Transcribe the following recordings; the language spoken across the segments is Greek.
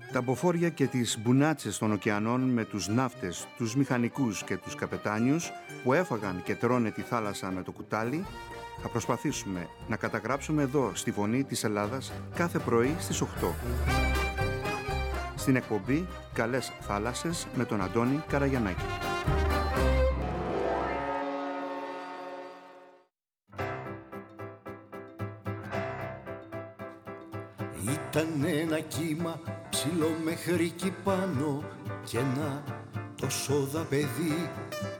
Τα μποφόρια και τις μπουνάτσες των ωκεανών με τους ναύτες, τους μηχανικούς και τους καπετάνιους που έφαγαν και τρώνε τη θάλασσα με το κουτάλι, θα προσπαθήσουμε να καταγράψουμε εδώ στη Φωνή της Ελλάδας κάθε πρωί στις 8. Στην εκπομπή «Καλές θάλασσες» με τον Αντώνη Καραγιαννάκη. Ήταν ένα κύμα ψηλό μέχρι εκεί πάνω και ένα τόσο δα παιδί.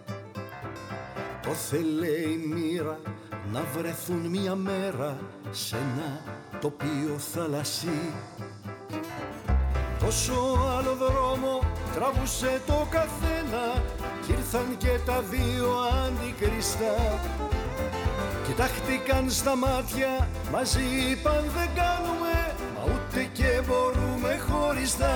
Το θέλε η μοίρα να βρεθούν μια μέρα σε ένα τοπίο θαλασσί. Τόσο άλλο δρόμο τραβούσε το καθένα κι ήρθαν και τα δύο αντικριστά. Κοιτάχτηκαν στα μάτια, μαζί είπαν δεν κάνουμε, μα ούτε και μπορούμε χωριστά.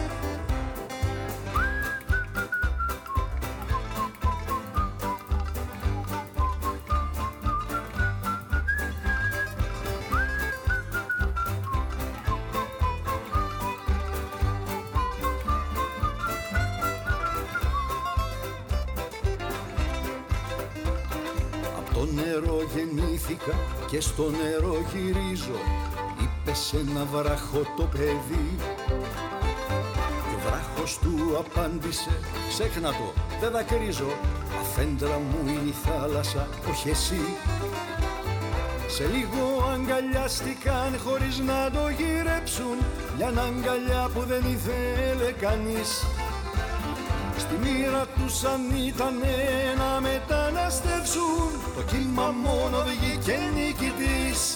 Και στο νερό γυρίζω, είπε σε ένα βράχο το παιδί. Και ο βράχος του απάντησε, ξέχνα το, δεν δακρύζω. Αφέντρα μου είναι η θάλασσα, όχι εσύ. Σε λίγο αγκαλιάστηκαν χωρίς να το γυρέψουν, μια αγκαλιά που δεν ήθελε κανείς. Στη μοίρα τους αν ήτανε να μεταναστεύσουν, το κύμα μόνο βγήκε νικητής.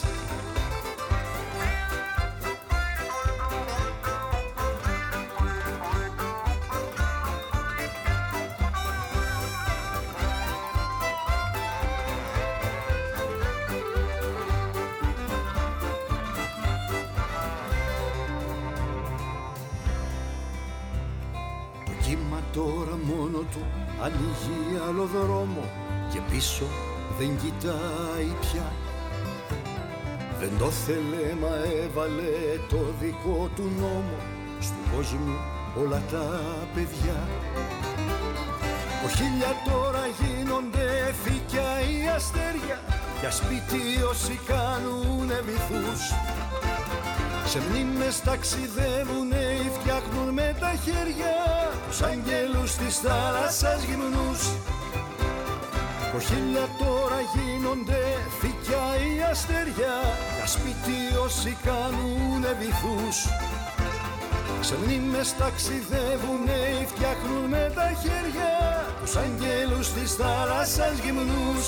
Τώρα μόνο του ανοίγει άλλο δρόμο και πίσω δεν κοιτάει πια. Δεν το θέλε μα έβαλε το δικό του νόμο στου κόσμου όλα τα παιδιά. Ο χίλια τώρα γίνονται φύκια ή αστέρια, για σπίτι όσοι κάνουνε βυθούς. Σε μνήμες ταξιδεύουνε ή φτιάχνουν με τα χέρια τους αγγέλους της θάλασσας γυμνούς. Ο χίλια τώρα γίνονται φύκια ή αστέρια, για σπίτι όσοι κάνουνε βυθούς. Σε μνήμες ταξιδεύουνε ή φτιάχνουν με τα χέρια τους αγγέλους της θάλασσας γυμνούς.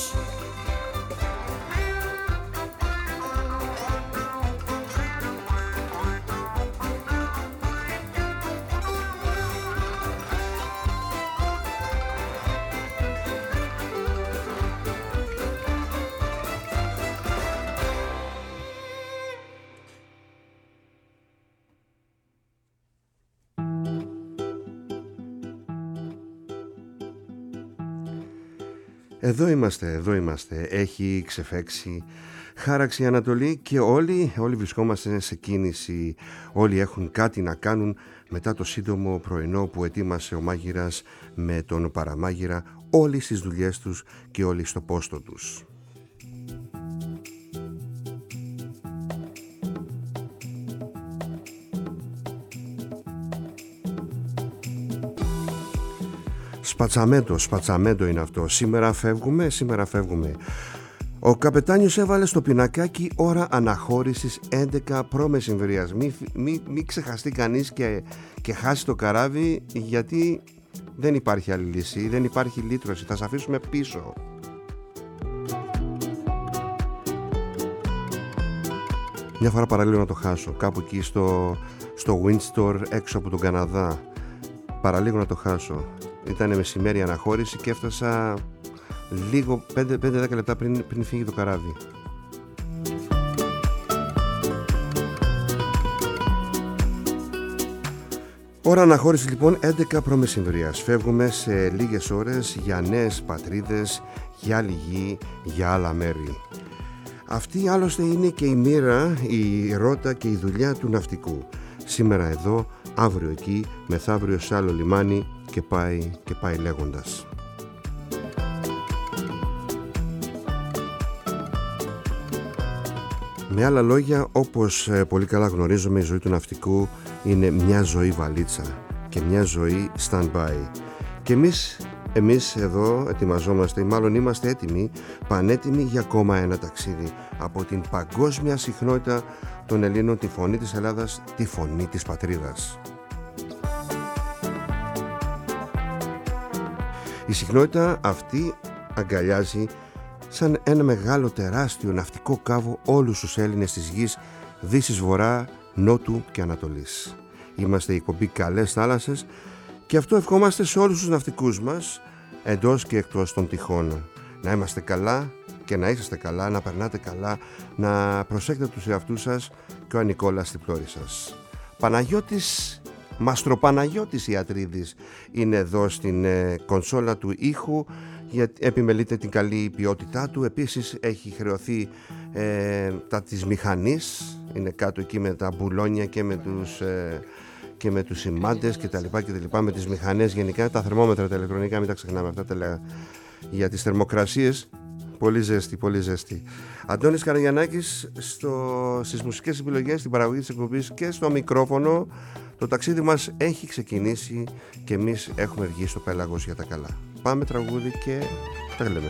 Εδώ είμαστε. Έχει ξεφέξει, χάραξη η Ανατολή και όλοι βρισκόμαστε σε κίνηση. Όλοι έχουν κάτι να κάνουν μετά το σύντομο πρωινό που ετοίμασε ο μάγειρας με τον παραμάγειρα, όλοι στις δουλειές τους και όλοι στο πόστο τους. Σπατσαμέντο είναι αυτό. Σήμερα φεύγουμε. Ο καπετάνιος έβαλε στο πινακάκι ώρα αναχώρησης 11 π.μ. Μην ξεχαστεί κανείς και χάσει το καράβι, γιατί δεν υπάρχει άλλη λύση, δεν υπάρχει λύτρωση, θα σε αφήσουμε πίσω. Μια φορά παραλίγο να το χάσω, κάπου εκεί στο Windsor έξω από τον Καναδά. Παραλίγο να το χάσω. Ήταν μεσημέρι αναχώρηση και έφτασα λίγο 5-10 λεπτά πριν φύγει το καράβι. Ώρα αναχώρηση λοιπόν 11 π.μ. Φεύγουμε σε λίγες ώρες για νέες πατρίδες, για άλλη γη, για άλλα μέρη. Αυτή άλλωστε είναι και η μοίρα, η ρότα και η δουλειά του ναυτικού. Σήμερα εδώ αύριο εκεί, μεθαύριο σε άλλο λιμάνι και πάει λέγοντας. Με άλλα λόγια, όπως πολύ καλά γνωρίζουμε, η ζωή του ναυτικού είναι μια ζωή βαλίτσα και μια ζωή stand-by. Και εμείς εδώ ετοιμαζόμαστε, ή μάλλον είμαστε έτοιμοι, πανέτοιμοι για ακόμα ένα ταξίδι από την παγκόσμια συχνότητα των Ελλήνων, τη φωνή της Ελλάδας, τη φωνή της πατρίδας. Η συχνότητα αυτή αγκαλιάζει σαν ένα μεγάλο τεράστιο ναυτικό κάβο όλους τους Έλληνες της γης, δύσης, βορρά, νότου και ανατολής. Είμαστε η εκπομπή Καλές Θάλασσες και αυτό ευχόμαστε σε όλους τους ναυτικούς μας, εντός και εκτός των τυχών. Να είμαστε καλά και να είσαστε καλά, να περνάτε καλά, να προσέχετε τους εαυτούς σας και ο Νικόλας στην πλώρη σας. Μαστροπαναγιώτης Ιατρίδης είναι εδώ στην κονσόλα του ήχου, επιμελείται την καλή ποιότητά του. Επίσης έχει χρεωθεί τα της μηχανής, είναι κάτω εκεί με τα μπουλόνια και με τους σημάντες και τα λοιπά, με τις μηχανές γενικά, τα θερμόμετρα, τα ηλεκτρονικά, μην τα ξεχνάμε αυτά, για τις θερμοκρασίες. Πολύ ζέστη, πολύ ζέστη. Αντώνης Καραγιαννάκης στις μουσικές επιλογές, στην παραγωγή της εκπομπής και στο μικρόφωνο. Το ταξίδι μας έχει ξεκινήσει και εμείς έχουμε βγει στο πέλαγος για τα καλά. Πάμε τραγούδι και τα λέμε.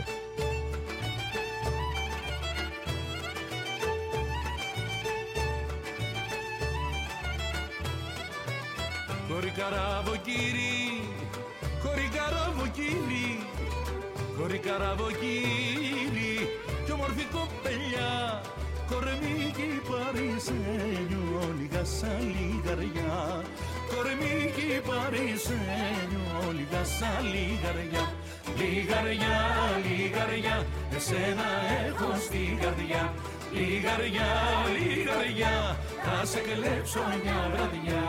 Κορί καραβοκύρι κι όμορφη κοπελιά, κορμίκι παρισένιο, λίγα σαν λιγαριά. Κορμίκι παρισένιο, λίγα σαν λιγαριά. Λιγαριά, λιγαριά, εσένα έχω στην καρδιά. Λιγαριά, λιγαριά, θα σε κλέψω μια βραδιά.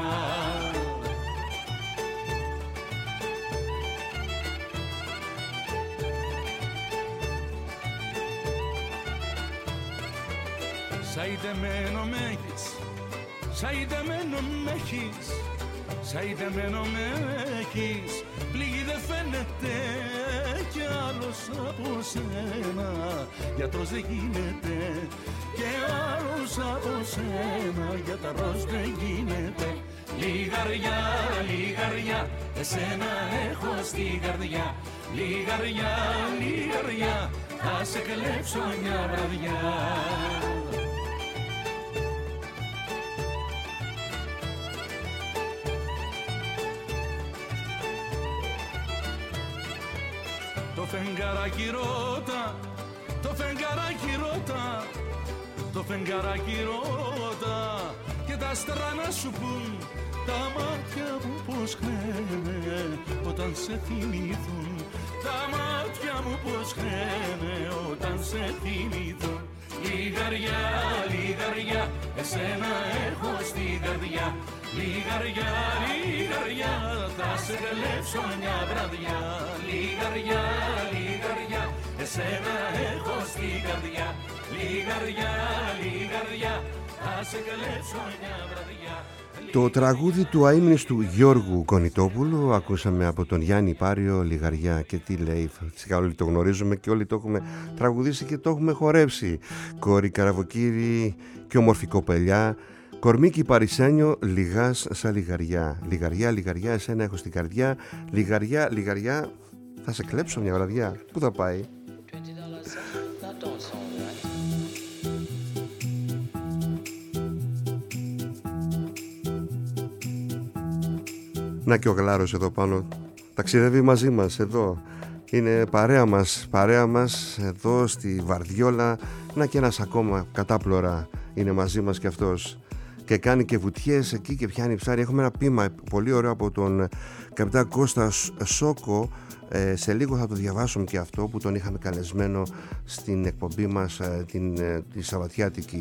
Σαϊδεμένο με έχεις, σαϊδεμένο με έχεις, σαϊδεμένο με έχεις, πληγή δεν φαίνεται κι άλλος από σένα, γιατρός δεν γίνεται κι άλλος από σένα, γιατρός δεν γίνεται. Λιγαριά, λιγαριά, εσένα έχω στην καρδιά. Λιγαριά, λιγαριά, θα σε κλέψω μια βραδιά. Το φεγγαράκι ρώτα, το φεγγαράκι ρώτα, το φεγγαράκι ρώτα και τα άστρα να σου πουν τα μάτια μου πως κλαίνε όταν σε θυμηθούν. Τα μάτια μου πως κλαίνε όταν σε θυμηθούν. Λιγαριά, λιγαριά, εσένα έχω στην καρδιά. Λιγαριά, λιγαριά, θα σε κλέψω μια βραδιά. Λιγαριά, λιγαριά, εσένα έχω στην καρδιά. Λιγαριά, λιγαριά, θα σε κλέψω μια βραδιά. Το τραγούδι του αείμνηστου Γιώργου Κονιτόπουλου ακούσαμε από τον Γιάννη Πάριο, Λιγαριά. Και τι λέει, φυσικά όλοι το γνωρίζουμε και όλοι το έχουμε τραγουδήσει και το έχουμε χορέψει. Κορί καραβοκύρι και όμορφη κοπελιά, κορμίκι παρισένιο, λιγάς σαν λιγαριά. Λιγαριά, λιγαριά, εσένα έχω στην καρδιά. Λιγαριά, λιγαριά, θα σε κλέψω μια βραδιά. Πού θα πάει? Να και ο Γλάρος εδώ πάνω ταξιδεύει μαζί μας εδώ. Είναι παρέα μας εδώ στη Βαρδιόλα. Να και ένας ακόμα κατάπλωρα είναι μαζί μας και αυτός. Και κάνει και βουτιές εκεί και πιάνει ψάρι. Έχουμε ένα ποίημα πολύ ωραίο από τον καπιτάν Κώστα Σόκο. Σε λίγο θα το διαβάσουμε και αυτό, που τον είχαμε καλεσμένο στην εκπομπή μας τη Σαββατιάτικη.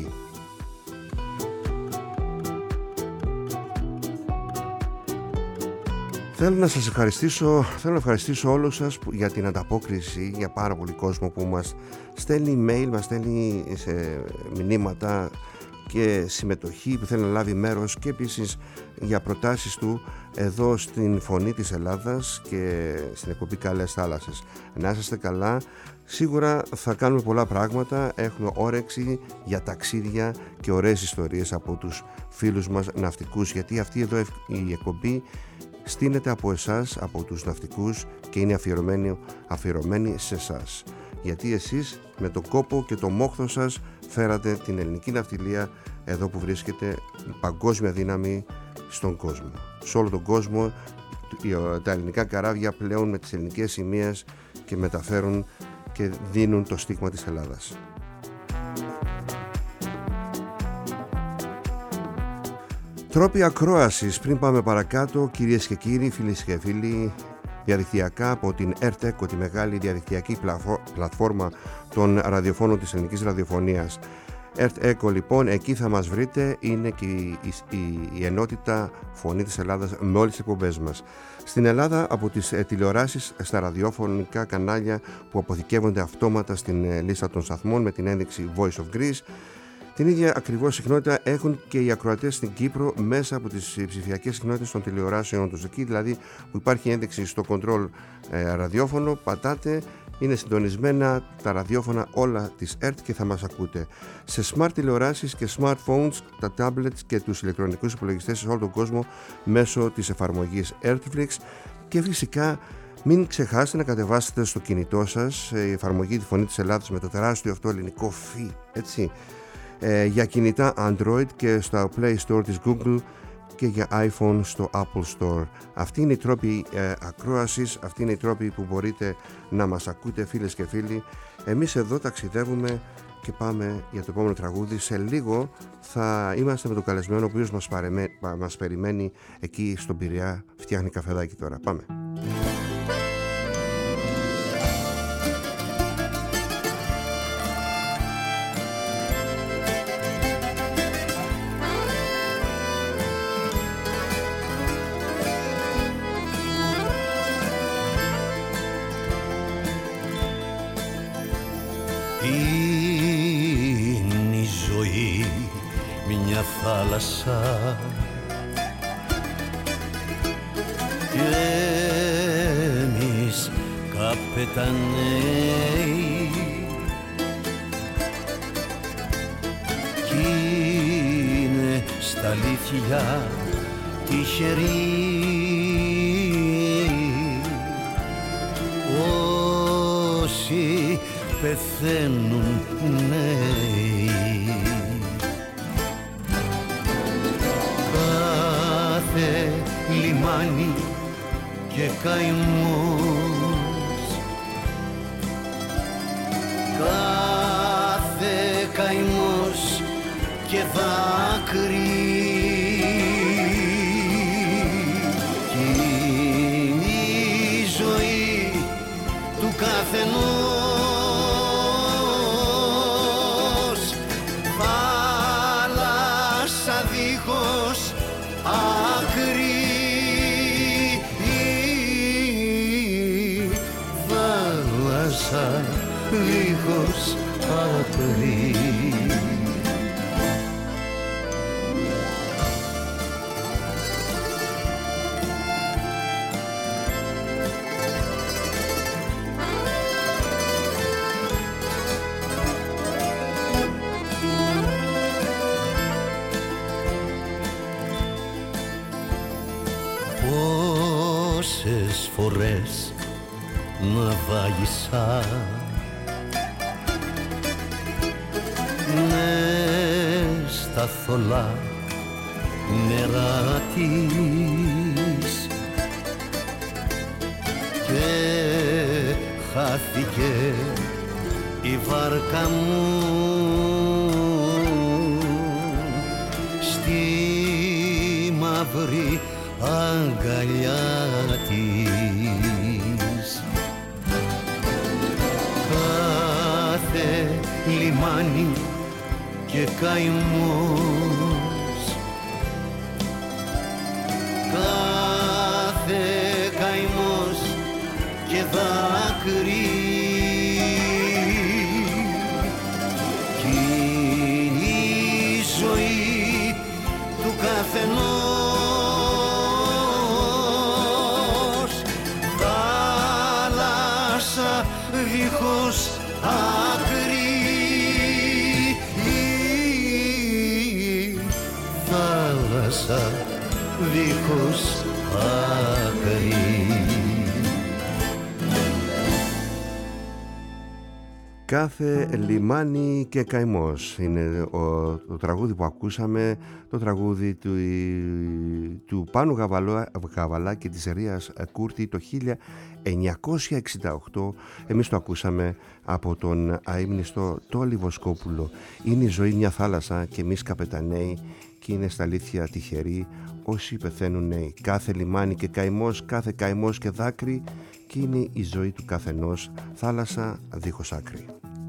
Θέλω να ευχαριστήσω όλους σας για την ανταπόκριση, για πάρα πολύ κόσμο που μας στέλνει email, μας στέλνει σε μηνύματα και συμμετοχή, που θέλει να λάβει μέρος και επίσης για προτάσεις του εδώ στην Φωνή της Ελλάδας και στην εκπομπή Καλές Θάλασσες. Να είσαστε καλά, σίγουρα θα κάνουμε πολλά πράγματα, έχουμε όρεξη για ταξίδια και ωραίες ιστορίες από τους φίλους μας ναυτικούς, γιατί αυτή εδώ η εκπομπή στείνεται από εσάς, από τους ναυτικούς, και είναι αφιερωμένη σε εσάς, γιατί εσείς με τον κόπο και το μόχθο σας φέρατε την ελληνική ναυτιλία εδώ που βρίσκεται, παγκόσμια δύναμη στον κόσμο. Σε όλο τον κόσμο τα ελληνικά καράβια πλέον με τις ελληνικές σημαίες και μεταφέρουν και δίνουν το στίγμα της Ελλάδας. Τρόποι ακρόασης, πριν πάμε παρακάτω, κυρίες και κύριοι, φίλες και φίλοι, διαδικτυακά από την ERTECO, τη μεγάλη διαδικτυακή πλατφόρμα των ραδιοφώνων της ελληνικής ραδιοφωνίας. ERTECO λοιπόν, εκεί θα μας βρείτε, είναι και η ενότητα Φωνή της Ελλάδας με όλες τις εκπομπές μας. Στην Ελλάδα, από τις τηλεοράσεις στα ραδιοφωνικά κανάλια που αποθηκεύονται αυτόματα στην λίστα των σταθμών με την ένδειξη Voice of Greece, την ίδια ακριβώς συχνότητα έχουν και οι ακροατές στην Κύπρο μέσα από τις ψηφιακές συχνότητες των τηλεοράσεων τους. Εκεί δηλαδή που υπάρχει ένδειξη στο control ραδιόφωνο, πατάτε, είναι συντονισμένα τα ραδιόφωνα όλα της ERT και θα μας ακούτε. Σε smart τηλεοράσεις και smartphones, τα tablets και τους ηλεκτρονικούς υπολογιστές σε όλο τον κόσμο μέσω της εφαρμογής ERTFlix, και φυσικά μην ξεχάσετε να κατεβάσετε στο κινητό σας η εφαρμογή τη Φωνή της Ελλάδας με το τεράστιο αυτό ελληνικό φι, έτσι, για κινητά Android και στο Play Store της Google και για iPhone στο Apple Store. Αυτοί είναι οι τρόποι ακρόασης, αυτοί είναι οι τρόποι που μπορείτε να μας ακούτε, φίλες και φίλοι. Εμείς εδώ ταξιδεύουμε και πάμε για το επόμενο τραγούδι. Σε λίγο θα είμαστε με τον καλεσμένο, ο οποίος μας περιμένει εκεί στον Πειραιά, φτιάχνει καφεδάκι τώρα. Πάμε. Είναι η ζωή μια θάλασσα και εμείς καπεταναίοι κι είναι στα αλήθεια τυχεροί όσοι πεθαίνουν νέοι. Κάθε λιμάνι και καημός, κάθε καημός και δάκρυ, κι είναι η ζωή του καθενός. Δίχως άκρη. Πόσες φορές να βάγισα μες στα θολά νερά της και χάθηκε η βάρκα μου στη μαύρη αγκαλιά της. Κάθε λιμάνι και καημός, κάθε καημός και δάκρυ, κι είναι η ζωή άκρη, θάλασσα δίχως άκρη. Κάθε λιμάνι και καημός είναι το τραγούδι που ακούσαμε, το τραγούδι του Πάνου Γαβαλά και της Ρίας Κούρτη το 1968. Εμείς το ακούσαμε από τον αείμνηστο Τόλι Βοσκόπουλο. Είναι η ζωή μια θάλασσα και εμείς καπεταναίοι, και είναι στα αλήθεια τυχεροί όσοι πεθαίνουν νέοι. Κάθε λιμάνι και καημός, κάθε καημός και δάκρυ, και είναι η ζωή του καθενός, θάλασσα δίχως άκρη.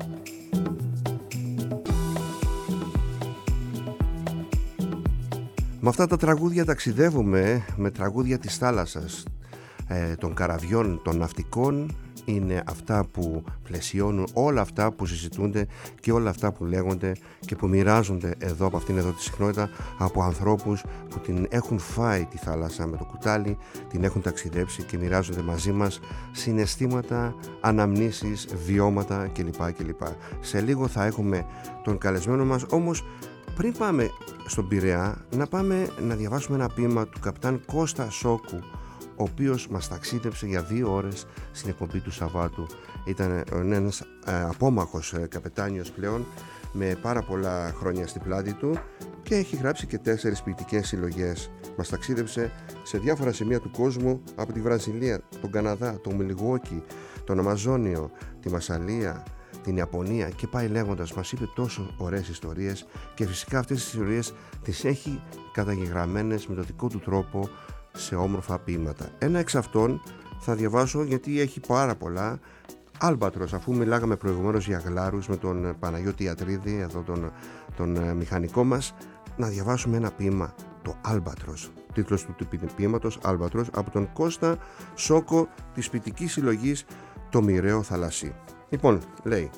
Με αυτά τα τραγούδια ταξιδεύουμε, με τραγούδια της θάλασσας, των καραβιών, των ναυτικών. Είναι αυτά που πλαισιώνουν όλα αυτά που συζητούνται και όλα αυτά που λέγονται και που μοιράζονται εδώ από αυτήν εδώ τη συχνότητα, από ανθρώπους που την έχουν φάει τη θάλασσα με το κουτάλι, την έχουν ταξιδέψει και μοιράζονται μαζί μας συναισθήματα, αναμνήσεις, βιώματα κλπ. Σε λίγο θα έχουμε τον καλεσμένο μας, όμως πριν πάμε στον Πειραιά, να πάμε να διαβάσουμε ένα ποίημα του καπτάν Κώστα Σόκου, ο οποίος μας ταξίδεψε για 2 ώρες στην εκπομπή του Σαββάτου. Ήταν ένας απόμαχος καπετάνιος πλέον, με πάρα πολλά χρόνια στην πλάτη του, και έχει γράψει και 4 ποιητικές συλλογές. Μας ταξίδεψε σε διάφορα σημεία του κόσμου, από τη Βραζιλία, τον Καναδά, το Μιλγουόκι, τον Αμαζόνιο, τη Μασσαλία, την Ιαπωνία, και πάει λέγοντας. Μας είπε τόσο ωραίες ιστορίες, και φυσικά αυτές τις ιστορίες τις έχει καταγεγραμμένες με το δικό του τρόπο σε όμορφα ποίηματα. Ένα εξ αυτών θα διαβάσω, γιατί έχει πάρα πολλά. Άλμπατρος, αφού μιλάγαμε προηγουμένως για γλάρους με τον Παναγιώτη Ιατρίδη, εδώ τον μηχανικό μας, να διαβάσουμε ένα ποίημα, το Άλμπατρος. Τίτλος του ποίηματος Άλμπατρος, από τον Κώστα Σόκο της ποιητικής συλλογής Το Μοιραίο Θαλασσί. Λοιπόν, λέει: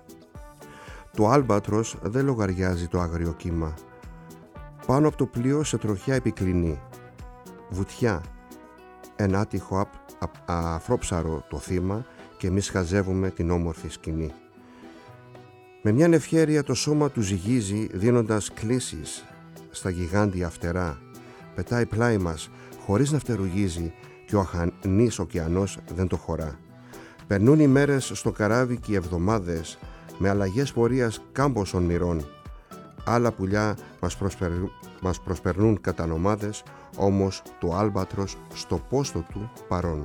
το Άλμπατρος δεν λογαριάζει το άγριο κύμα. Πάνω από το πλοίο σε τροχιά επικλινή. Βουτιά, ένα άτυχο αφρόψαρο το θύμα, και εμείς χαζεύουμε την όμορφη σκηνή. Με μια ευχέρεια το σώμα του ζυγίζει, δίνοντας κλήσεις στα γιγάντια φτερά. Πετάει πλάι μας χωρίς να φτερουγίζει, και ο αχανής ωκεανός δεν το χωρά. Περνούν οι μέρες στο καράβι και οι εβδομάδες, με αλλαγές πορείας κάμποσων μοιρών. Άλλα πουλιά μας προσπερνούν κατά νομάδες, όμως το Άλμπατρος στο πόστο του παρών.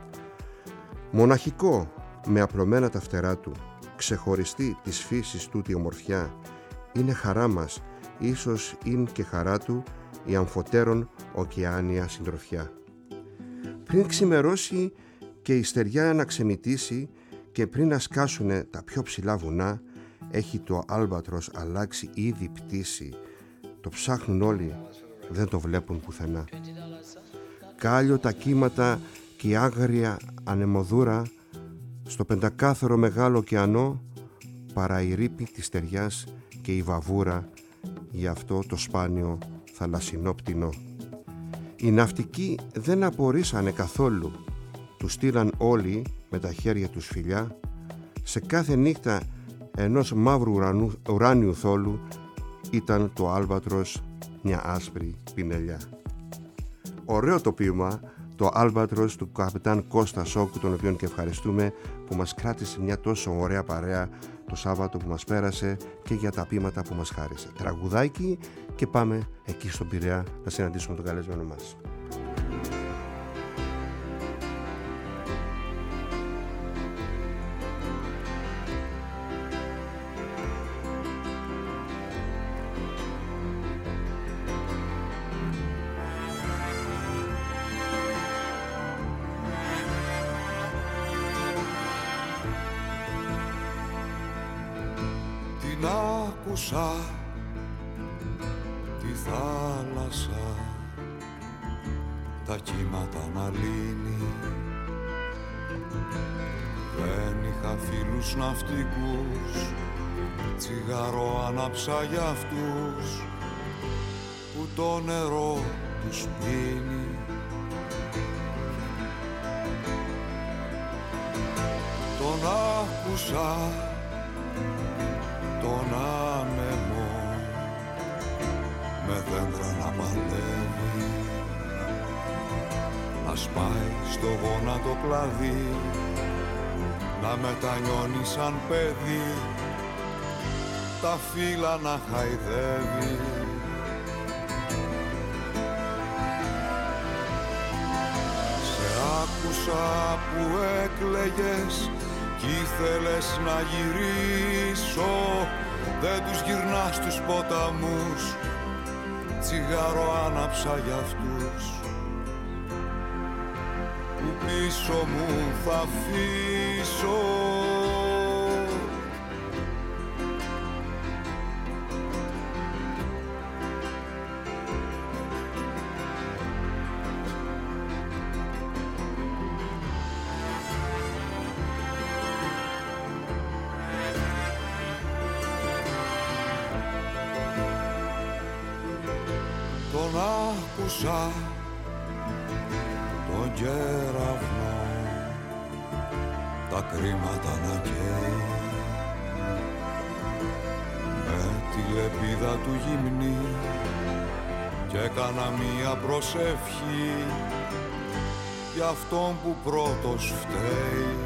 Μοναχικό με απλωμένα τα φτερά του, ξεχωριστή της φύσης τούτη ομορφιά, είναι χαρά μας, ίσως είναι και χαρά του η αμφωτέρων ωκεάνια συντροφιά. Πριν ξημερώσει και η στεριά να ξεμητήσει, και πριν να σκάσουνε τα πιο ψηλά βουνά, έχει το Άλμπατρος αλλάξει ήδη πτήση. Το ψάχνουν όλοι, δεν το βλέπουν πουθενά. Κάλιο τα κύματα και η άγρια ανεμοδούρα, στο πεντακάθαρο μεγάλο ωκεανό, παρά η ρήπη της στεριάς και η βαβούρα, γι' αυτό το σπάνιο θαλασσινό πτηνό. Οι ναυτικοί δεν απορρίσανε καθόλου, του στείλαν όλοι με τα χέρια τους φιλιά, σε κάθε νύχτα ενός μαύρου ουράνιου θόλου ήταν το Άλμπατρος μια άσπρη πινελιά. Ωραίο το ποίημα, το Άλμπατρος του καπετάν Κώστα Σόκου, τον οποίον και ευχαριστούμε, που μας κράτησε μια τόσο ωραία παρέα το Σάββατο που μας πέρασε, και για τα ποίηματα που μας χάρισε. Τραγουδάκι, και πάμε εκεί στον Πειραιά να συναντήσουμε τον καλεσμένο μας. Άκουσα τη θάλασσα, τα κύματα να λύνει. Δεν είχα φίλους ναυτικούς, τσιγάρο άναψα για αυτούς που το νερό τους πίνει. Τον άκουσα άνεμο με δέντρα να παλεύει, να σπάει στο γόνατο κλαδί, να μετανιώνει σαν παιδί, τα φύλλα να χαϊδεύει. Σε άκουσα που έκλαιγες κι ήθελες να γυρίσω, δεν τους γυρνάς τους ποταμούς, τσιγάρο άναψα για αυτούς που πίσω μου θα αφήσω. Τον άκουσα τον κεραυνό, τα κρίματα να καίει, με τη λεπίδα του γυμνή και έκανα μία προσευχή για αυτόν που πρώτος φταίει.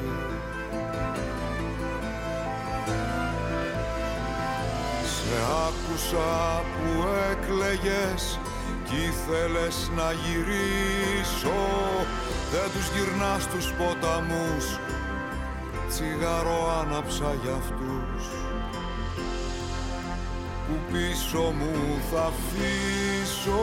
Σε άκουσα που έκλαιγες κι ήθελες να γυρίσω, δεν τους γυρνάς τους ποταμούς, τσιγάρο άναψα για αυτούς που πίσω μου θα αφήσω.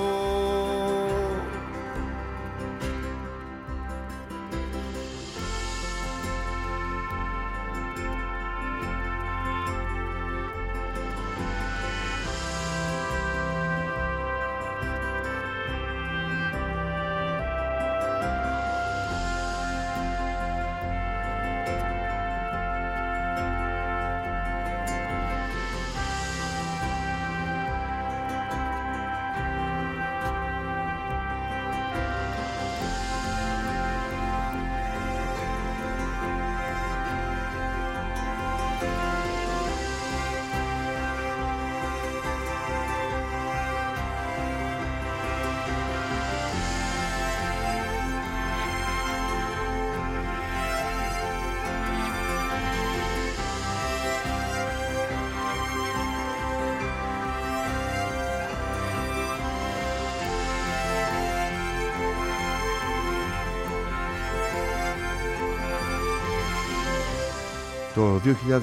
Το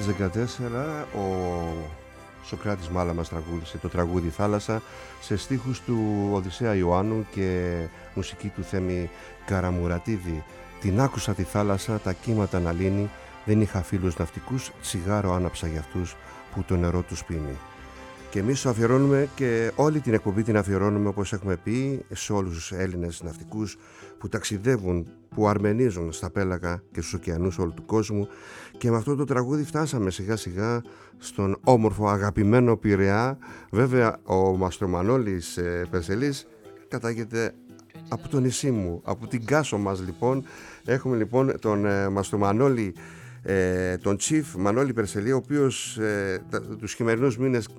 2014 ο Σωκράτης Μάλαμας τραγούδισε το τραγούδι «Θάλασσα» σε στίχους του Οδυσσέα Ιωάννου και μουσική του Θέμη Καραμουρατίδη. Την άκουσα τη θάλασσα, τα κύματα να λύνει, δεν είχα φίλους ναυτικούς, τσιγάρο άναψα για αυτούς που το νερό τους πίνει. Και εμείς το αφιερώνουμε και όλη την εκπομπή την αφιερώνουμε, όπως έχουμε πει, σε όλους τους Έλληνες ναυτικούς που ταξιδεύουν, που αρμενίζουν στα πέλακα και στους ωκεανούς όλου του κόσμου. Και με αυτό το τραγούδι φτάσαμε σιγά σιγά στον όμορφο αγαπημένο Πειραιά. Βέβαια ο Μαστρομανόλης Περσελής κατάγεται από το νησί μου, από την Κάσο μας λοιπόν. Έχουμε λοιπόν τον Μαστρομανόλη, τον Chief Μανώλη Περσελή, ο οποίος τους χειμερινούς μήνες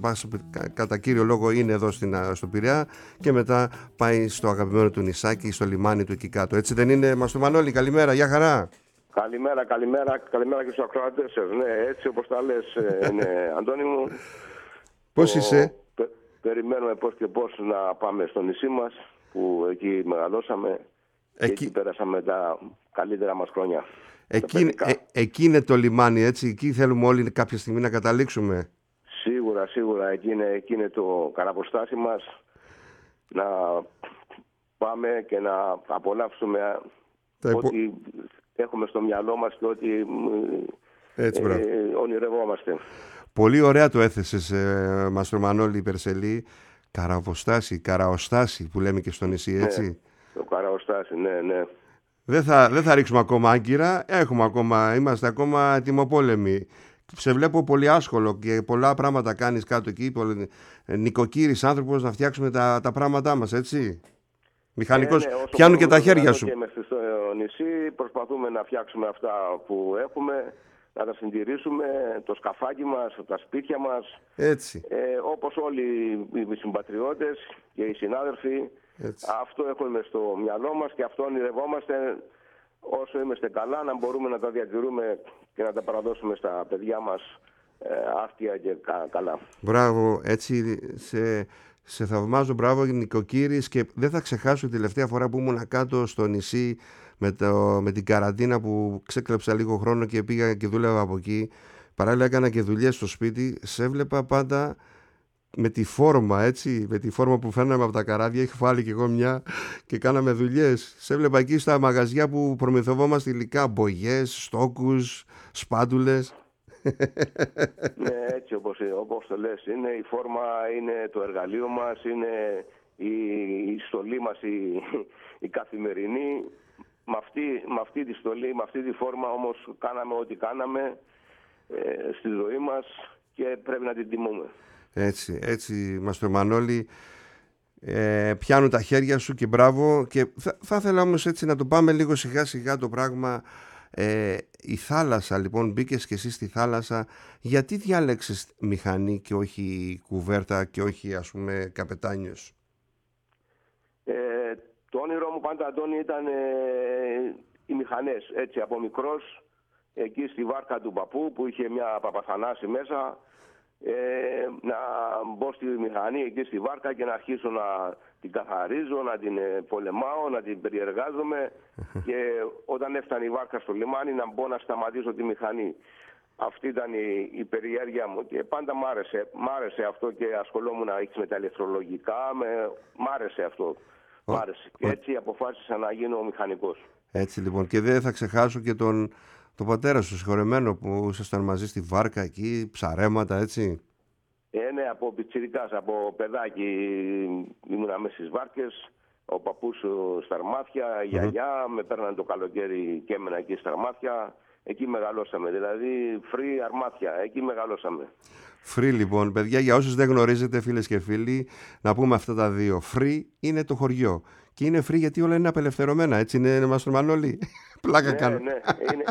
κατά κύριο λόγο είναι εδώ στο Πειραιά και μετά πάει στο αγαπημένο του νησάκι, στο λιμάνι του εκεί κάτω. Έτσι δεν είναι, Μαστρομανόλη? Καλημέρα, γεια χαρά. Καλημέρα και στους ακροατές σας. Ναι, έτσι όπως τα λες, Αντώνη μου. Πώς είσαι? Περιμένουμε πώς και πώς να πάμε στο νησί μας, που εκεί μεγαλώσαμε και εκεί πέρασαμε τα καλύτερα μας χρόνια. Εκεί είναι το λιμάνι, έτσι, εκεί θέλουμε όλοι κάποια στιγμή να καταλήξουμε. Σίγουρα, εκεί είναι το καραποστάσι μας, να πάμε και να απολαύσουμε ό,τι έχουμε στο μυαλό μας και ό,τι ονειρευόμαστε. Πολύ ωραία το έθεσες, Μαστρομανόλη Περσελή. Καραοστάσι που λέμε και στο νησί, έτσι. Ναι, το καραοστάσι, ναι. Δεν θα ρίξουμε ακόμα άγκυρα, είμαστε ακόμα ετοιμοπόλεμοι. Σε βλέπω πολύ άσχολο και πολλά πράγματα κάνεις κάτω εκεί, νοικοκύρης άνθρωπος, να φτιάξουμε τα πράγματά μας, έτσι. Μηχανικός, πιάνουν και τα χέρια σου. Και είμαστε στο νησί, προσπαθούμε να φτιάξουμε αυτά που έχουμε, να τα συντηρήσουμε, το σκαφάκι μας, τα σπίτια μας, όπως όλοι οι συμπατριώτες και οι συνάδελφοι. Έτσι. Αυτό έχουμε στο μυαλό μας και αυτό ονειρευόμαστε όσο είμαστε καλά, να μπορούμε να τα διατηρούμε και να τα παραδώσουμε στα παιδιά μας άρτια και καλά. Μπράβο, έτσι σε θαυμάζω, μπράβο νοικοκύρης, και δεν θα ξεχάσω τη τελευταία φορά που ήμουν κάτω στο νησί με την καραντίνα που ξέκλεψα λίγο χρόνο και πήγα και δούλευα από εκεί. Παράλληλα έκανα και δουλειές στο σπίτι. Σε έβλεπα πάντα με τη φόρμα, έτσι, με τη φόρμα που φέρναμε από τα καράβια. Είχα βάλει κι εγώ μια και κάναμε δουλειές. Σε έβλεπα εκεί στα μαγαζιά που προμηθευόμαστε υλικά, μπογιές, στόκους, σπάτουλες. Ναι, έτσι όπως το λες, είναι η φόρμα, είναι το εργαλείο μας, είναι η στολή μας η καθημερινή. Με αυτή τη στολή, με αυτή τη φόρμα όμως κάναμε ό,τι κάναμε στη ζωή μας και πρέπει να την τιμούμε. Έτσι Μαστρο Μανώλη, πιάνουν τα χέρια σου και μπράβο. Και θα ήθελα όμως έτσι να το πάμε λίγο σιγά σιγά το πράγμα. Η θάλασσα, λοιπόν, μπήκες και εσύ στη θάλασσα. Γιατί διάλεξες μηχανή και όχι κουβέρτα και όχι, ας πούμε, καπετάνιος? Το όνειρό μου πάντα, Αντώνη, ήταν οι μηχανές. Έτσι, από μικρός, εκεί στη βάρκα του παππού που είχε μια Παπαθανάση μέσα, να μπω στη μηχανή εκεί στη βάρκα και να αρχίσω να την καθαρίζω, να την πολεμάω, να την περιεργάζομαι και όταν έφτανε η βάρκα στο λιμάνι να μπω να σταματήσω τη μηχανή. Αυτή ήταν η περιέργεια μου και πάντα μ' άρεσε αυτό και ασχολόμουν με τα ηλεκτρολογικά, μ' άρεσε αυτό. Και έτσι αποφάσισα να γίνω μηχανικός. Έτσι λοιπόν, και δεν θα ξεχάσω και τον πατέρα σου συγχωρεμένο που ήσασταν μαζί στη βάρκα εκεί, ψαρέματα, έτσι. Ναι, από πιτσιρικάς, από παιδάκι ήμουνα μέσα στις βάρκες, ο παππούς στα Αρμάθια, η γιαγιά, με παίρνανε το καλοκαίρι και έμενα εκεί στα Αρμάθια. Εκεί μεγαλώσαμε, δηλαδή free Αρμάθια, εκεί μεγαλώσαμε. Free λοιπόν, παιδιά, για όσους δεν γνωρίζετε, φίλες και φίλοι, να πούμε αυτά τα δύο. Free είναι το χωριό και είναι free γιατί όλα είναι απελευθερωμένα, έτσι είναι, Μαστρο Μανώλη? Πλάκα κάνω. Ναι, είναι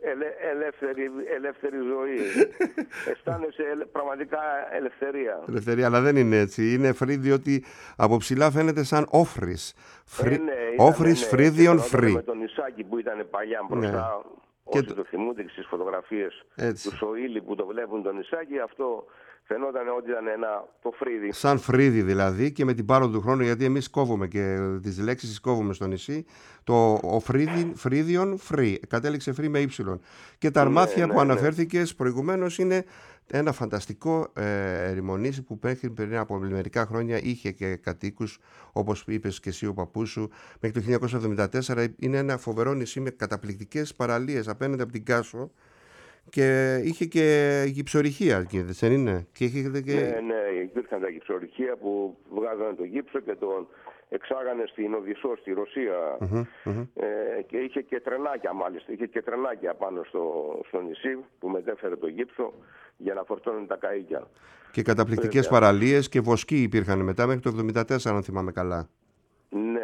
ελεύθερη ζωή. Αισθάνεσαι πραγματικά ελευθερία. Ελευθερία, αλλά δεν είναι έτσι. Είναι free διότι από ψηλά φαίνεται σαν όφρις. Όφρις, φρύδιον, free. Με τον Ισάκη που ήταν παλιά μπροστά. Όσοι το θυμούνται και στις φωτογραφίες του Σοήλη που το βλέπουν τον Ισάκη, αυτό φαινόταν ότι ήταν το φρύδι. Σαν φρύδι δηλαδή, και με την πάροδο του χρόνου, γιατί εμείς κόβουμε και τις λέξεις τις κόβουμε στο νησί, ο φρύδιον free, κατέληξε free με ύψιλον. Και τα Αρμάθια που αναφέρθηκες προηγουμένως είναι ένα φανταστικό ερημονήσι που πριν από μερικά χρόνια είχε και κατοίκους, όπως είπες και εσύ ο παππούς σου, μέχρι το 1974. Είναι ένα φοβερό νησί με καταπληκτικές παραλίες απέναντι από την Κάσο και είχε και γυψορυχεία, δεν είναι? Ναι, υπήρχαν τα γυψορυχεία που βγάζανε το γύψο και τον εξάγανε στην Οδυσσό, στη Ρωσία. Και είχε και τρενάκια, μάλιστα. Είχε και τρενάκια πάνω στο νησί που μετέφερε το γύψο για να φορτώνουν τα καΐκια. Και καταπληκτικές παραλίες και βοσκοί υπήρχαν μετά μέχρι το 1974, αν θυμάμαι καλά. Ναι,